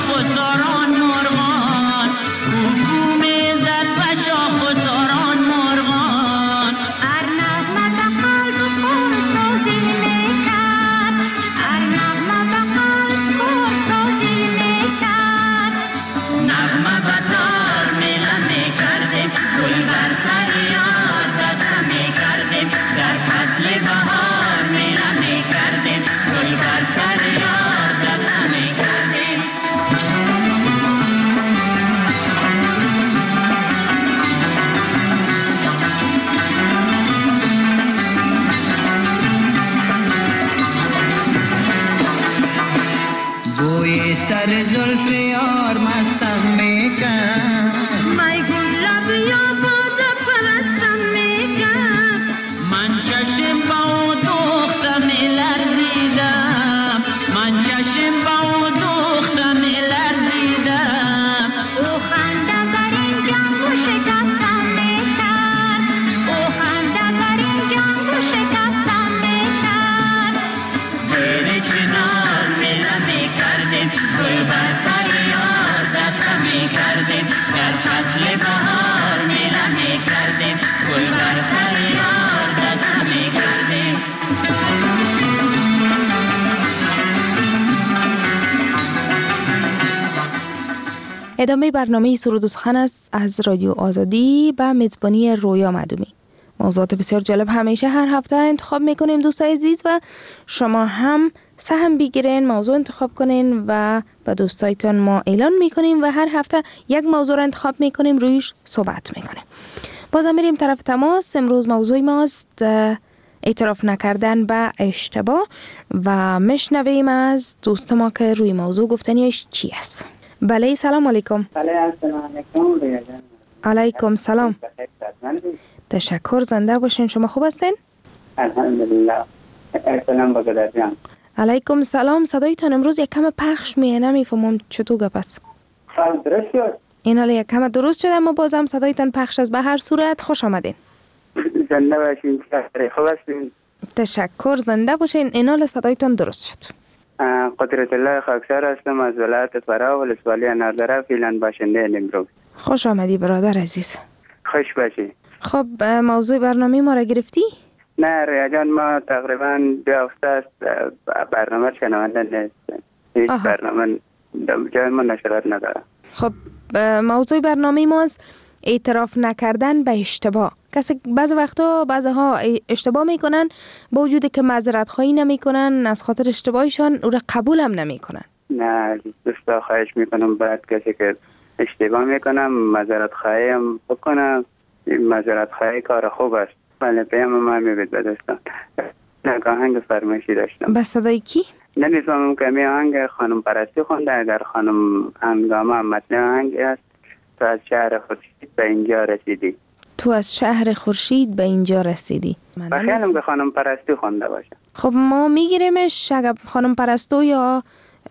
Speaker 13: ادامه برنامه سرود و سخن است از رادیو آزادی به میزبانی رویا معدومی. موضوعات بسیار جالب همیشه هر هفته انتخاب میکنیم دوستای عزیز و شما هم سهم بگیرین، موضوع انتخاب کنین و به دوستایتان ما اعلان میکنیم و هر هفته یک موضوع را انتخاب میکنیم، رویش صحبت میکنیم. بازم میریم طرف تماس. امروز موضوع ماست اعتراف نکردن به اشتباه و میشنویم از دوست ما که روی موضوع گفتنیش چی است. بله سلام علیکم.
Speaker 17: بله السلام علیکم.
Speaker 13: علیکم سلام. تشکر، زنده باشین. شما خوب هستین؟
Speaker 17: الحمدلله. سلام با گدرجان.
Speaker 13: علیکم سلام. صدایتان امروز یک کم پخش میه، نمیفهمم چطور گپ است.
Speaker 17: خب درست شد.
Speaker 13: این حالا یک کم درست شد اما بازم صدایتان پخش است. به هر صورت خوش آمدین.
Speaker 17: زنده باشین. خوب هستین؟
Speaker 13: تشکر، زنده باشین. این حالا صدایتان درست شد.
Speaker 17: قدرت الله خاکسار هستم از ولایت فرا ولسوالی اناردره فعلا باشنده امروز.
Speaker 13: خوش آمدی برادر عزیز.
Speaker 17: خوش باشی.
Speaker 13: خب موضوع برنامه ما را گرفتی؟
Speaker 17: نه رویا جان، ما تقریبا دو هفته است برنامه شنونده نیست. هیچ برنامه جای ما نشرات نداره.
Speaker 13: خب موضوع برنامه ما از اعتراف نکردن به اشتباه. کسی بعض وقتا بعضها اشتباه میکنن با وجودی که معذرت خواهی نمیکنن از خاطر اشتباهشان او را قبول هم نمیکنن.
Speaker 17: نه دوستا خواهش میکنم باید کسی که اشتباه میکنم معذرت خواهی هم بکنم. معذرت خواهی کار خوب است. بله پیام ما میبید به دوستان. نه آهنگ فرمایشی داشتم.
Speaker 13: به صدای کی؟
Speaker 17: نمیفهمم که می آهنگ خانم پرستی خونده. اگر خانم هنگامه متن آهنگ است: تو از شهر خورشید به اینجا رسیدی.
Speaker 13: تو از شهر خورشید به اینجا رسیدی.
Speaker 17: بخیالم که خانم پرستی خونده باشه.
Speaker 13: خب ما میگیریمش اگر خانم پرستو یا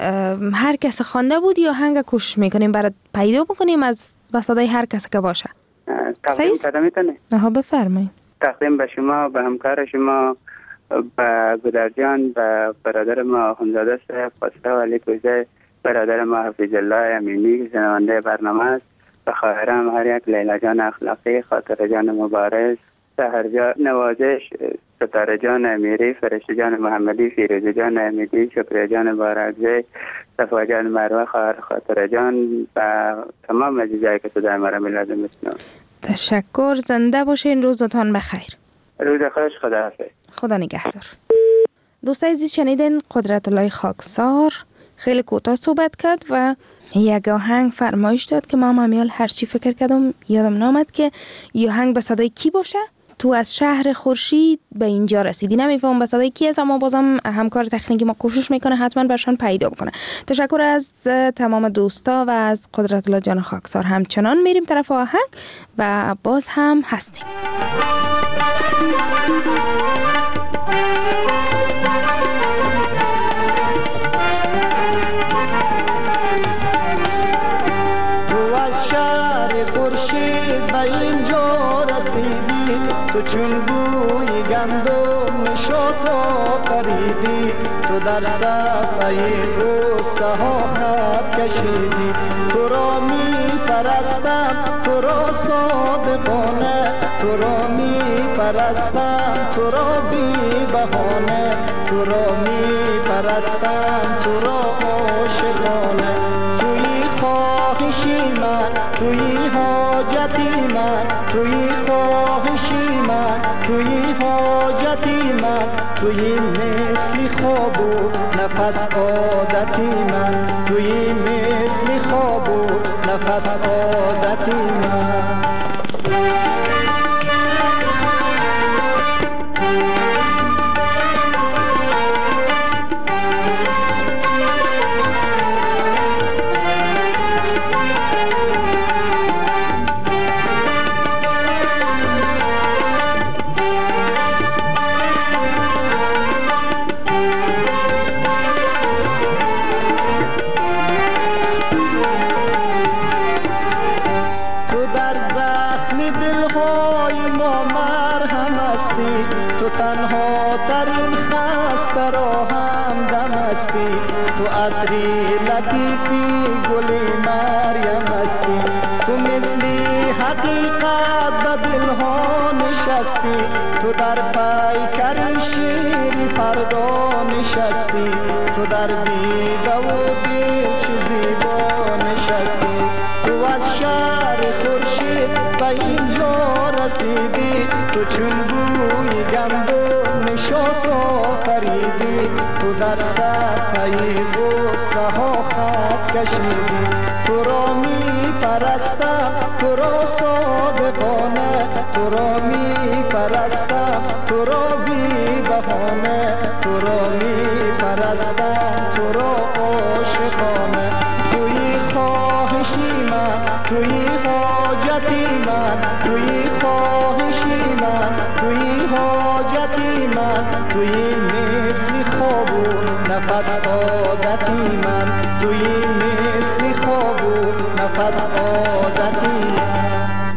Speaker 13: هر کس خوانده بود یا هنگ کوشش میکنیم برای پیدا بکنیم از صدای هر کس که باشه.
Speaker 17: تقدیم کرده میتونه؟
Speaker 13: آها بفرمایید.
Speaker 17: تقدیم به شما، به همکار شما، به گدرجان، به برادر ما آخوندزاده صاحب خواسته و علی کوزه، برادر ما حفیظ الله امینی که شنونده برنامه است، به خواهرم هر یک لیلا جان اخلاقی، خاطر جان مبارز، سحر جان نوازش، ستاره جان امیری، فرشته جان محمدی، فیروزه جان امیری، شکریه جان بارکزی، صفا جان مروه، خواهر خاطر جان و تمام عزیزایی که صدای مرا میلازم میشنون.
Speaker 13: تشکر، زنده باشین. روزتان بخیر.
Speaker 17: روز خوش. خدا حافظ.
Speaker 13: خدا نگهدار. دوستای عزیز شنیدین قدرت الله خاکسار خیلی کوتاه صحبت کرد و یک آهنگ فرمایش داد که ما همیال هر چی فکر کردم یادم نامد که یه آهنگ به صدای کی باشه. تو از شهر خورشید به اینجا رسیدی. نمیفهم به صدای کی است اما بازم همکار تکنیکی ما کوشش میکنه حتما برشان پیدا بکنه. تشکر از تمام دوستا و از قدرت الله جان خاکسار. همچنان میریم طرف آهنگ و باز هم هستیم.
Speaker 18: تو از شهر خورشید به اینجا رسیدی، تو چون بوی گندم نشاط آفریدی، تو در صفحه غصه ها خط کشیدی. تو را می پرستم تو را صادقانه، تو را می پرستم تو را بی بهانه، تو را می پرستم تو را عاشقانه. توی خواهشی من توی حاجتی من، توی خواهشی من توی حاجتی من، توی مثل خواب و نفس عادتی من، توی مثل خواب و نفس عادتی من. تنها ترین خسته را هم دم استی، تو عطری لطیفی گلی مریم استی، تو مثلی حقیقت به دلها نشستی، تو در پیکر شیری فردا نشستی، تو در دیده و دل چه زیبا نشستی. تو از شهر خورشید به اینجا رسیدی، تو چون بوی گندم نشاط آفریدی، تو در صفحه غصه ها خط کشیدی. تو را می پرستم تو را صادقانه، تو را می پرستم تو را بی بهانه، تو را می پرستم تو را عاشقانه. توی خواهشی من توی حاجتی من، توی خواهشی من توی حاجتی من، توی مثل خواب و نفس عادتی من، توی مثل خواب و نفس عادتی من.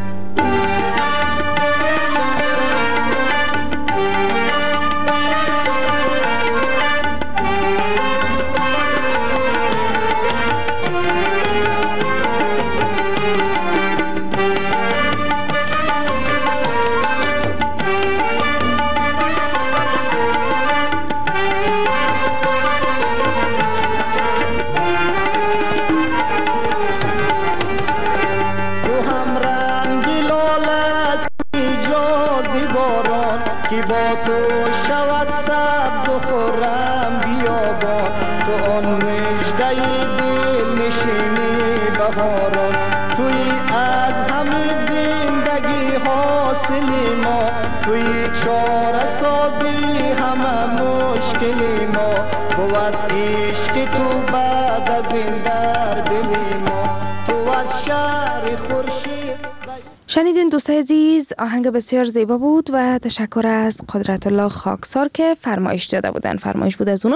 Speaker 18: با تو شود سبز و خرم بیابان، تو آن مژده دل نشینی بهاران، توی از همه زندگی حاصلی ما، توی چاره سازی همه مشکلی ما، بود عشق تو بعد از این در دلی ما، تو از شهر خورشید.
Speaker 13: شنیدین دوستای عزیز، آهنگ بسیار زیبا بود و تشکر از قدرت الله خاکسار که فرمایش داده بودن. فرمایش بود از اونا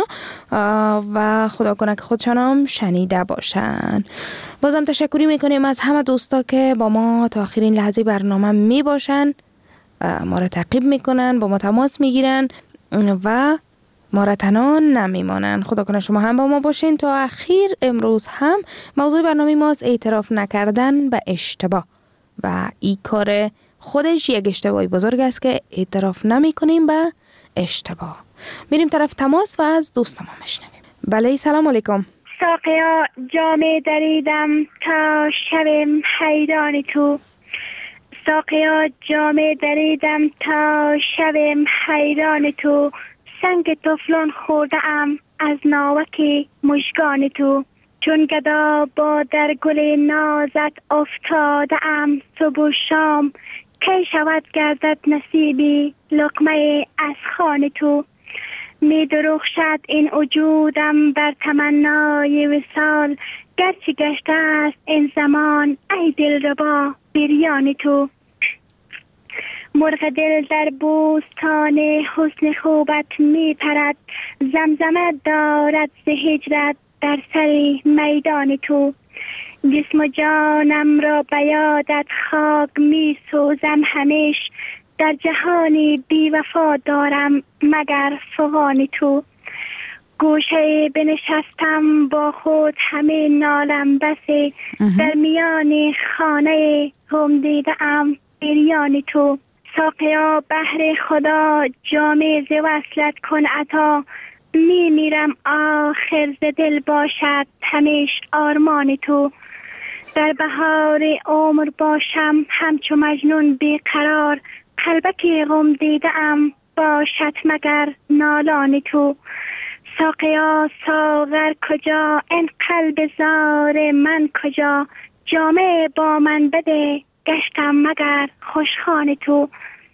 Speaker 13: و خدا کنه که خودشان هم شنیده باشن. بازم تشکری میکنیم از همه دوستا که با ما تا آخرین لحظه برنامه می باشن، ما را تعقیب میکنن، با ما تماس میگیرن و ما را تنها نمیمانن. خدا کنه شما هم با ما باشین تا اخیر. امروز هم موضوع برنامه ماست اعتراف نکردن به اشتباه و این کار خودش یک اشتباهی بزرگ است که اعتراف نمی کنیم به اشتباه. میریم طرف تماس و از دوست ما میشنویم. بله سلام علیکم.
Speaker 19: ساقیا جام دریدم تا شوم حیران تو، ساقیا جام دریدم تا شوم حیران تو، سنگ طفلان خورده ام از ناوک مژگان تو، چون گدا با در گل نازت افتاده ام صبح و شام، کی شود گردد نصیبی لقمه از خوان تو، می درخشد این وجودم بر تمنای وصال، گرچه گشته است این زمان ای دلربا بریان تو، مرغ دل در بوستان حسن خوبت می پرد، زمزمه دارد ز هجرت در سر میدان تو، جسم و جانم را به یادت خاک می سوزم همیش، در جهانی بی وفا دارم مگر فغان تو، گوشه بنشستم با خود همه نالم بسه، در میان خانه غم دیدم بریان تو. ساقیا بهر خدا جام ز وصلت کن عطا، می میرم آخر ز دل باشد همیش آرمان تو. در بهار عمر باشم همچو مجنون بیقرار، قلبک غم دیدم باشد مگر نالان تو. ساقیا ساغر کجا این قلب زار من کجا، جامه با من بده گشتم مگر خوشخان تو.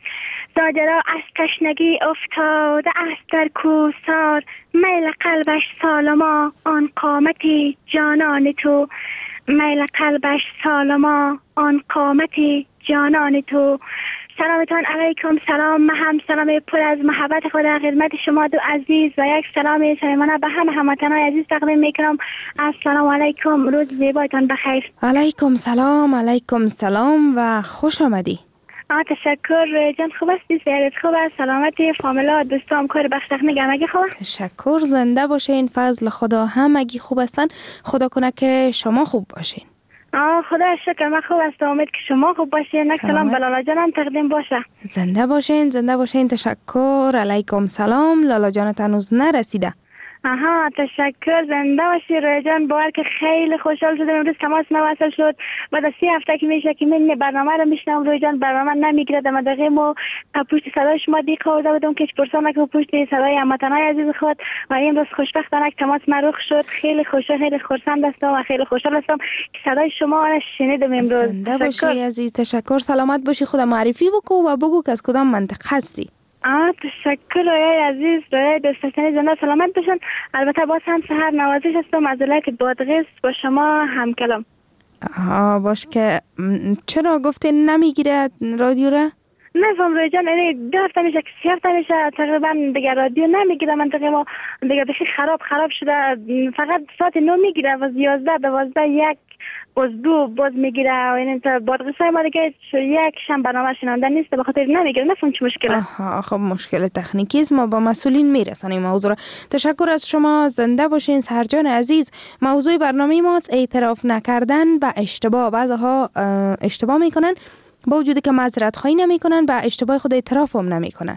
Speaker 19: زاجرا از تشنگی افتاده است در کوسار، میل قلبش سالما آن قامتی جانان تو. میل قلبش سالما آن قامتی جانان تو. سلامتان علیکم. سلام، من هم سلام پر از محبت خدا خدمت شما دو عزیز و یک سلام صمیمانه به همه هموطنان عزیز تقدیم میکنم. السلام علیکم، روز زیبایتان بخیر.
Speaker 13: علیکم سلام. علیکم سلام و خوش آمدی.
Speaker 19: آه تشکر جان، خوب هستی؟ سیرت خوب است؟ سلامتی فامیلا دوستام کار بخش تخنیک همگی خوب؟
Speaker 13: تشکر، زنده باشین. فضل خدا همگی خوب هستن. خدا کنه که شما خوب باشین.
Speaker 19: آه خدا شکر من خوب است. امید که شما خوب باشین. یک سلام به لالا جانم تقدیم باشه.
Speaker 13: زنده باشین، زنده باشین. تشکر. علیکم سلام. لالا جانت هنوز نرسیده؟
Speaker 19: آها تشکر، زنده باشی رویا جان. باور که خیلی خوشحال شدم امروز تماس نوصل شد. بعد از سی هفته که میشه که من برنامه رو میشنم رویا جان، برنامه نمیگیره. در دقیقه ما پشت صدای شما دی خورده بودم که پرسام که پشت صدای هموطنای عزیز خود و امروز خوشبختانه تماس مروخ شد. خیلی خوشحال، خیلی خرسند هستم و خیلی خوشحال هستم که صدای شما را شنیدم امروز.
Speaker 13: زنده باشی عزیز. تشکر. سلامت باشی. خود معرفی بکو و بگو که از کدام منطقه هستی.
Speaker 19: آه تشکر رویای عزیز، رویای دوستانی زنده سلامت باشن. البته باز هم سهر نوازش هستم از ولایت بادغیس با شما هم کلام.
Speaker 13: آها باش که چرا گفته نمیگیره رادیو را؟
Speaker 19: نفهم روی جان، یعنی دو هفته میشه که سی هفته میشه تقریبا دیگه رادیو نمیگیره. منطقه ما دیگه بخی خراب خراب شده. فقط ساعت نو میگیره و یازده دوازده یک باز دو باز میگیره و یعنی تا بادغیسای ما دیگه یک شم برنامه شنونده نیست، به خاطر نمیگیره. نفهم چه مشکله.
Speaker 13: آها خب مشکل تکنیکی است، ما با مسئولین میرسانیم موضوع را. تشکر از شما. زنده باشین سرجان عزیز. موضوع برنامه ما اعتراف نکردن به اشتباه. بعضها اشتباه میکنن با وجودی که معذرت خواهی نمیکنن، به اشتباه خود اعتراف هم نمیکنن.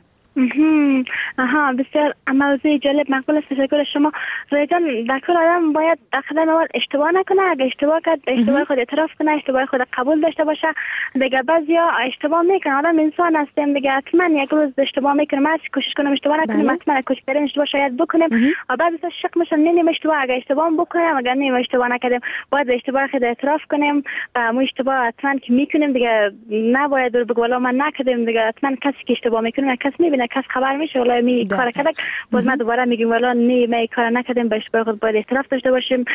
Speaker 19: آها بسیار موضوع جالب. مقبول است. تشکر شما رویا جان. در کل آدم باید در قدم اول اشتباه نکنه. اگه اشتباه کرد اشتباه خود اعتراف کنه، اشتباه خود قبول داشته باشه. دیگه بعضیا اشتباه میکنن. آدم انسان هستیم دیگه، حتما یک روز اشتباه میکنیم. ما کوشش کنیم اشتباه نکنیم، حتما کوشش کنیم اشتباه شاید بکنیم. و بعضی از شک میشن نیم اشتباه اگه اشتباه بکنیم، اگه نیم اشتباه نکردیم باید اشتباه خود اعتراف کنیم. و مو اشتباه حتما که میکنیم دیگه نباید بگو والا من نکردم. دیگه حتما کسی که اشتباه میکنه کسی میبینه، کس خبر میشه والا می کار کرده. باز ما دوباره میگیم والا نه ما کار نکردیم، به اشتباه خود باید اعتراف داشته باشیم.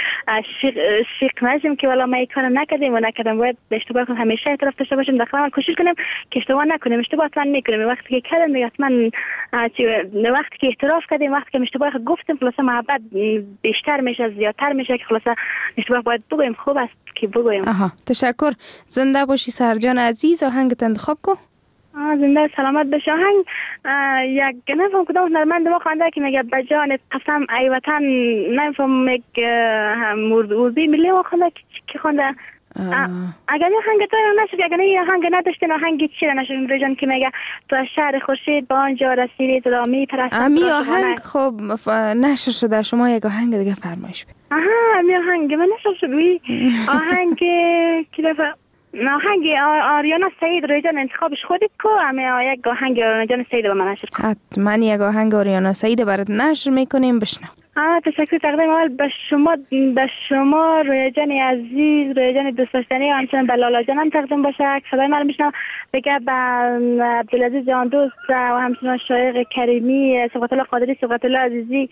Speaker 19: شیق نشیم که والا ما کار نکردیم و نکردیم. باید به اشتباه خود همیشه اعتراف داشته باشیم. داخل کوشش کنیم که اشتباه نکنیم. اشتباه حتما میکنیم. وقتی که کردیم دیگه حتما وقتی که اعتراف کردیم، وقتی که اشتباه خود گفتیم، خلاص محبت بیشتر میشه، زیادتر میشه که خلاص اشتباه باید بگویم. خوب است که بگویم.
Speaker 13: آها تشکر. زنده باشی سرجان عزیز. آهنگت انتخاب کو.
Speaker 19: آه زنده سلامت بشه. آهنگ یک نفهم کدام هنرمند ما خوانده که میگه بجان قسم ای وطن، نفهم یک موردی ملی ما خوانده که خوانده. اگر این آهنگ تو نشد، اگر این آهنگ نداشتین آهنگ چی نشدیم روی جان که میگه تو شهر خورشید با آنجا رسیدی تو را میپرستم.
Speaker 13: امی آهنگ خب نشر شده، شما یک آهنگ دیگه فرمایش بید.
Speaker 19: آها امی آهنگ من نشر شد. وی آهنگ که دفعه آهنگ آریانا سعید روی جان انتخابش خودت کو. اما یک آهنگ آریانا جان سعید با من نشر کن.
Speaker 13: حتما یک آهنگ آریانا سعید برات نشر میکنیم. بشنو.
Speaker 19: آه تشکر. تقدیم اول به شما به شما رویا جان عزیز، رویا جان دوست داشتنی و همچنین به لالا جانم تقدیم باشه. صدای من میشنم بگه به عبدالعزیز جان دوست و همچنین شایق کریمی، صفات الله قادری، صفات الله عزیزی،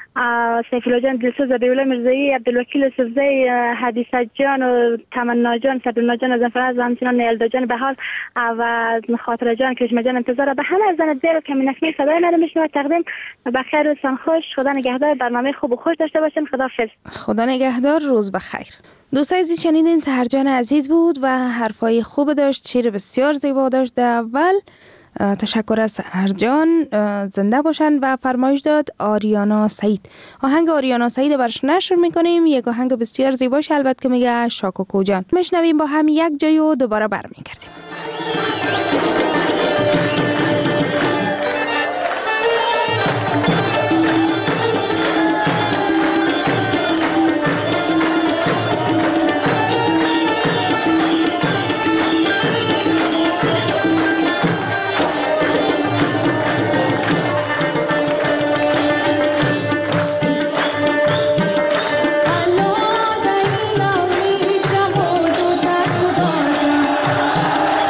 Speaker 19: سیف الله جان دلسوز، بیولا مرزایی، عبدالوکیل سوزی، حدیثه جان و تمنا جان، صدرالله جان، زنفرز و همچنان نیلدا جان به حال و خاطره جان، کرشمه جان انتظار به همه از زن زیر که من نسمی صدای من میشنم. تقدیم بخیر روزتان خوش. خدا نگهدار. برنامه خوب و خوش داشته باشین. خداحافظ.
Speaker 13: خدا نگهدار. روز بخیر. دوستای عزیز شنیدین سهرجان عزیز بود و حرفای خوب داشت، شعر بسیار زیبا داشت. در اول تشکر از سحرجان، زنده باشند. و فرمایش داد آریانا سعید. آهنگ آریانا سعید برش نشر میکنیم، یک آهنگ بسیار زیباش البته که میگه شاکوکو جان. میشنویم با هم یک جای و دوباره برمیگردیم.
Speaker 15: Allah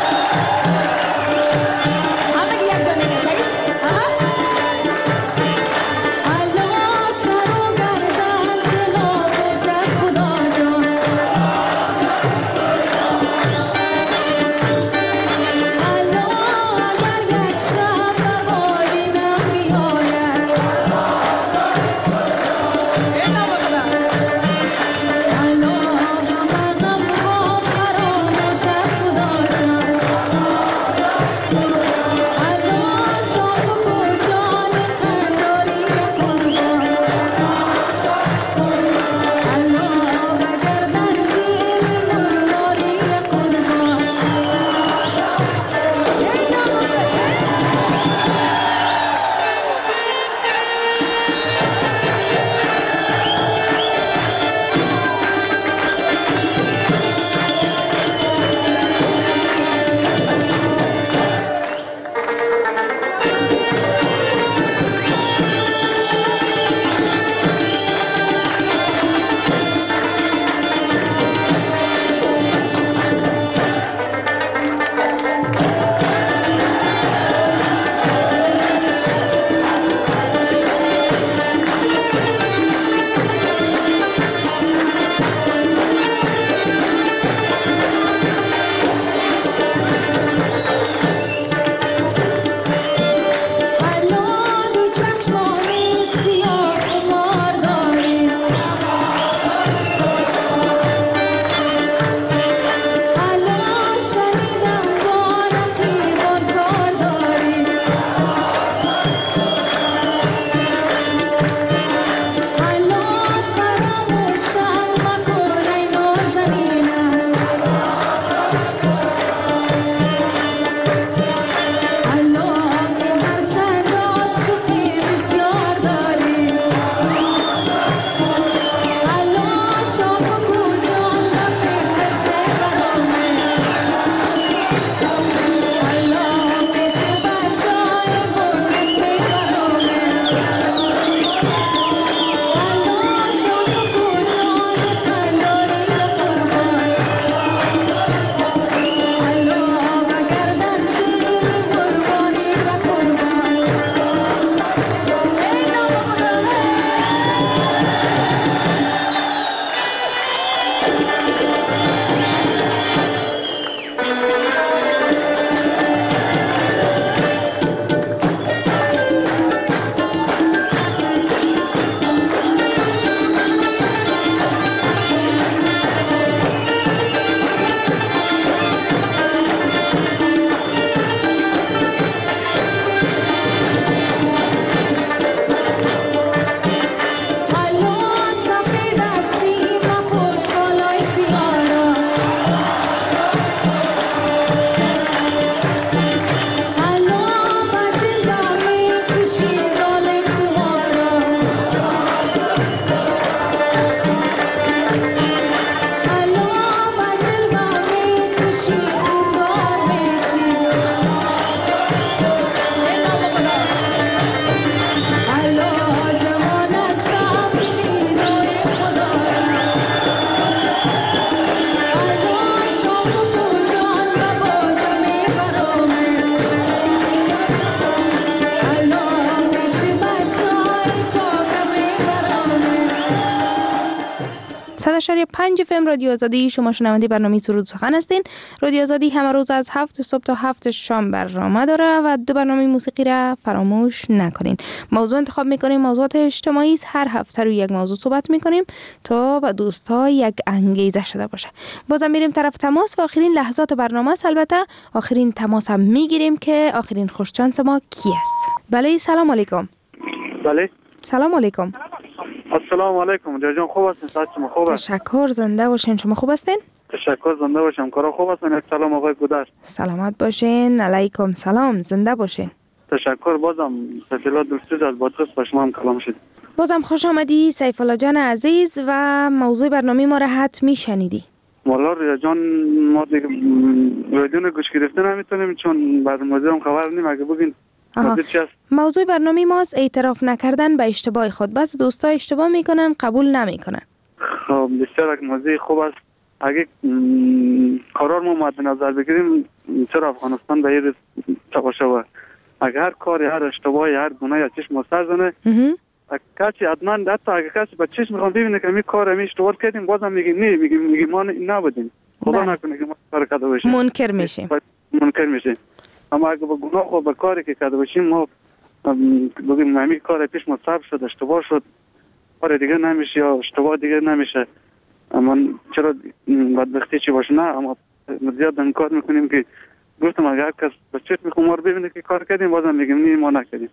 Speaker 13: اشاری پنج اف ام رادیو آزادی. شما شنونده برنامه سرود سخن هستین. رادیو آزادی همه روز از هفت صبح تا هفت شام برنامه داره و دو برنامه موسیقی را فراموش نکنین. موضوع انتخاب میکنیم، موضوعات اجتماعی است. هر هفته روی یک موضوع صحبت میکنیم تا به دوستا یک انگیزه شده باشه. بازم میریم طرف تماس و آخرین لحظات برنامه است. البته آخرین تماس هم میگیریم که آخرین خوششانس ما کی است. بله سلام علیکم.
Speaker 20: بله
Speaker 13: سلام علیکم.
Speaker 20: السلام علیکم. جان خوب هستین؟ صحت شما خوب است؟
Speaker 13: تشکر، زنده باشین. شما خوب هستین؟
Speaker 20: تشکر، زنده باشم. کارا خوب هستین؟ سلام آقای گودرز.
Speaker 13: سلامت باشین. علیکم سلام، زنده باشین.
Speaker 20: تشکر. بازم سیف الله دلسوز از بادغیس با شما هم کلام شد.
Speaker 13: بازم خوش آمدی سیف الله جان عزیز و موضوع برنامه ما را حتمی شنیدی.
Speaker 20: والا ریا جان ما دیگه رادیو گوش گرفته نمیتونیم چون برنامه هم خبر نیم. اگه بگین
Speaker 13: موضوع برنامه ماست اعتراف نکردن به اشتباه خود. بعضی دوستا اشتباه میکنن قبول نمیکنن.
Speaker 20: خب بسیار یک موضوع خوب است. اگه قرار ما مد نظر بگیریم چرا افغانستان به این چپا شود، اگه هر کاری هر اشتباهی هر گناهی از چشم سر زنه کسی حتما حتی اگه کسی به چشم میخوام ببینه که می کار می اشتباه کردیم بازم میگیم نه میگیم میگیم ما نبودیم. خدا نکنه که ما کار کرده باشیم.
Speaker 13: منکر میشیم.
Speaker 20: منکر میشیم. اما اگه با گناه و با کاری که کرده باشیم ما بگیم همین کار پیش ما صبر شد اشتباه شد کار دیگه نمیشه یا اشتباه دیگه نمیشه اما چرا بدبختی چی باشه نه اما زیاد هم کار میکنیم که گفتم اگه هر کس با چشم خمار ببینه که کار کردیم بازم میگیم نه ما نکردیم.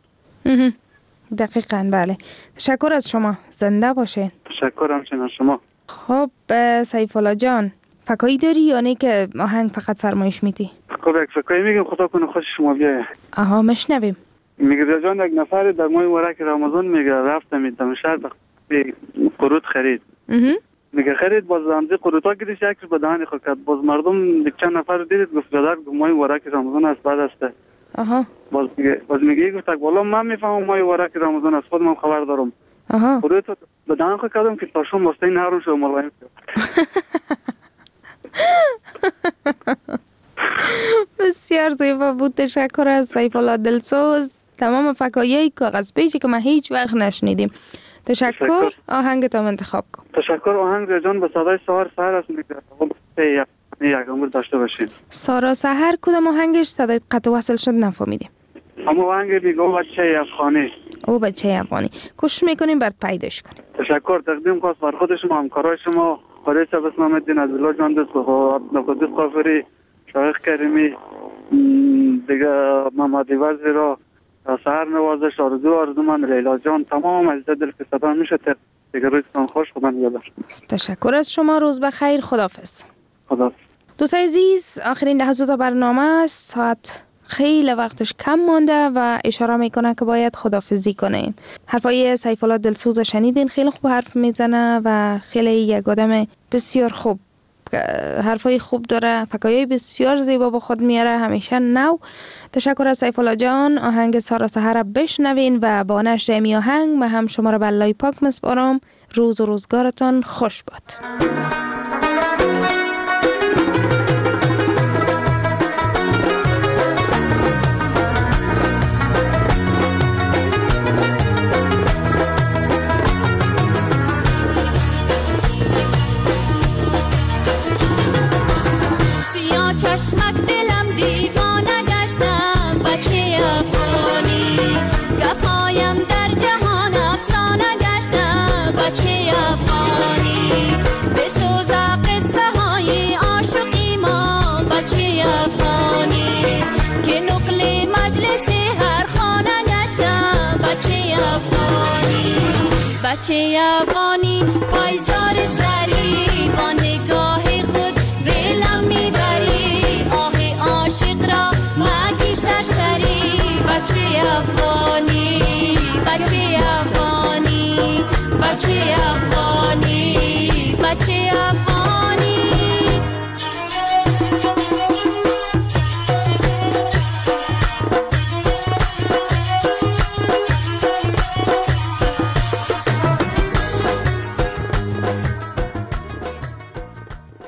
Speaker 13: دقیقاً بله. تشکر از شما، زنده باشین.
Speaker 20: تشکر همچنین از شما.
Speaker 13: خب سیف الله جان فکایی داری یا نه که آهنگ فقط فرمایش میدی؟
Speaker 20: خب یک فکایی میگم خدا کنه خوش شما بیایه.
Speaker 13: آها مشنویم.
Speaker 20: میگه جان یک نفر در ماه مبارک رمضان میگه رفتم دم شهر به قروت خرید. میگه خرید باز همزی قروتا گیرش یکش به دهن خود کرد. باز مردم چند نفر دیدید گفت برادر ماه مبارک رمضان است بعد است.
Speaker 13: آها.
Speaker 20: باز میگه باز میگه گفت والا من میفهمم ماه مبارک رمضان است خودم خبر دارم.
Speaker 13: آها.
Speaker 20: قروت به دهن خود کردم که تاشون مستین نرم شو ملایم.
Speaker 13: بسیار زیبا بود. تشکر از سیف الله دلسوز. تمام فکایای کاغذ پیچی که ما هیچ وقت نشنیدیم. تشکر. آهنگ تو انتخاب کن.
Speaker 20: تشکر. آهنگ جان به صدای سحر سحر است میگه یک عمر داشته باشین.
Speaker 13: سارا سحر کدام آهنگش صدای قطع وصل شد نفهمیدیم.
Speaker 20: اما آهنگ میگه او بچه افغانی.
Speaker 13: او بچه افغانی. کوشش میکنیم برات پیداش کنیم.
Speaker 20: تشکر. تقدیم خاص بر خود شما همکارای شما خالد اسلام الدین عبدالله جان دوست و عبدالقدوس قافری شایخ کریمی دیگه محمد وزیر سحر نوازش آرزو آرزومند لیلا جان تمام عزیزا دل که صدا میشه دیگه روزتون خوش. خدا نگهدار.
Speaker 13: تشکر از شما. روز بخیر. خداحافظ.
Speaker 20: خدا.
Speaker 13: دوست عزیز آخرین لحظات برنامه است. ساعت خیلی وقتش کم مانده و اشاره میکنه که باید خداحافظی کنیم. حرفای سیف الله دلسوز شنیدین. خیلی خوب حرف میزنه و خیلی یک آدم بسیار خوب، حرفای خوب داره، فکایای بسیار زیبا با خود میاره، همیشه نو. تشکر از سیف الله جان. آهنگ سارا سحر بشنوین و با نشر امی آهنگ و هم شما را به الله پاک مسپارم. روز و روزگارتان خوش باد.
Speaker 15: چشمک دلم دیوانه گشتم بچه افغانی گپایم در جهان افسانه گشتم بچه افغانی بسوزه قصه های عاشقی ما بچه افغانی که نقل مجلس هر خانه گشتم بچه افغانی بچه افغانی پایزار زری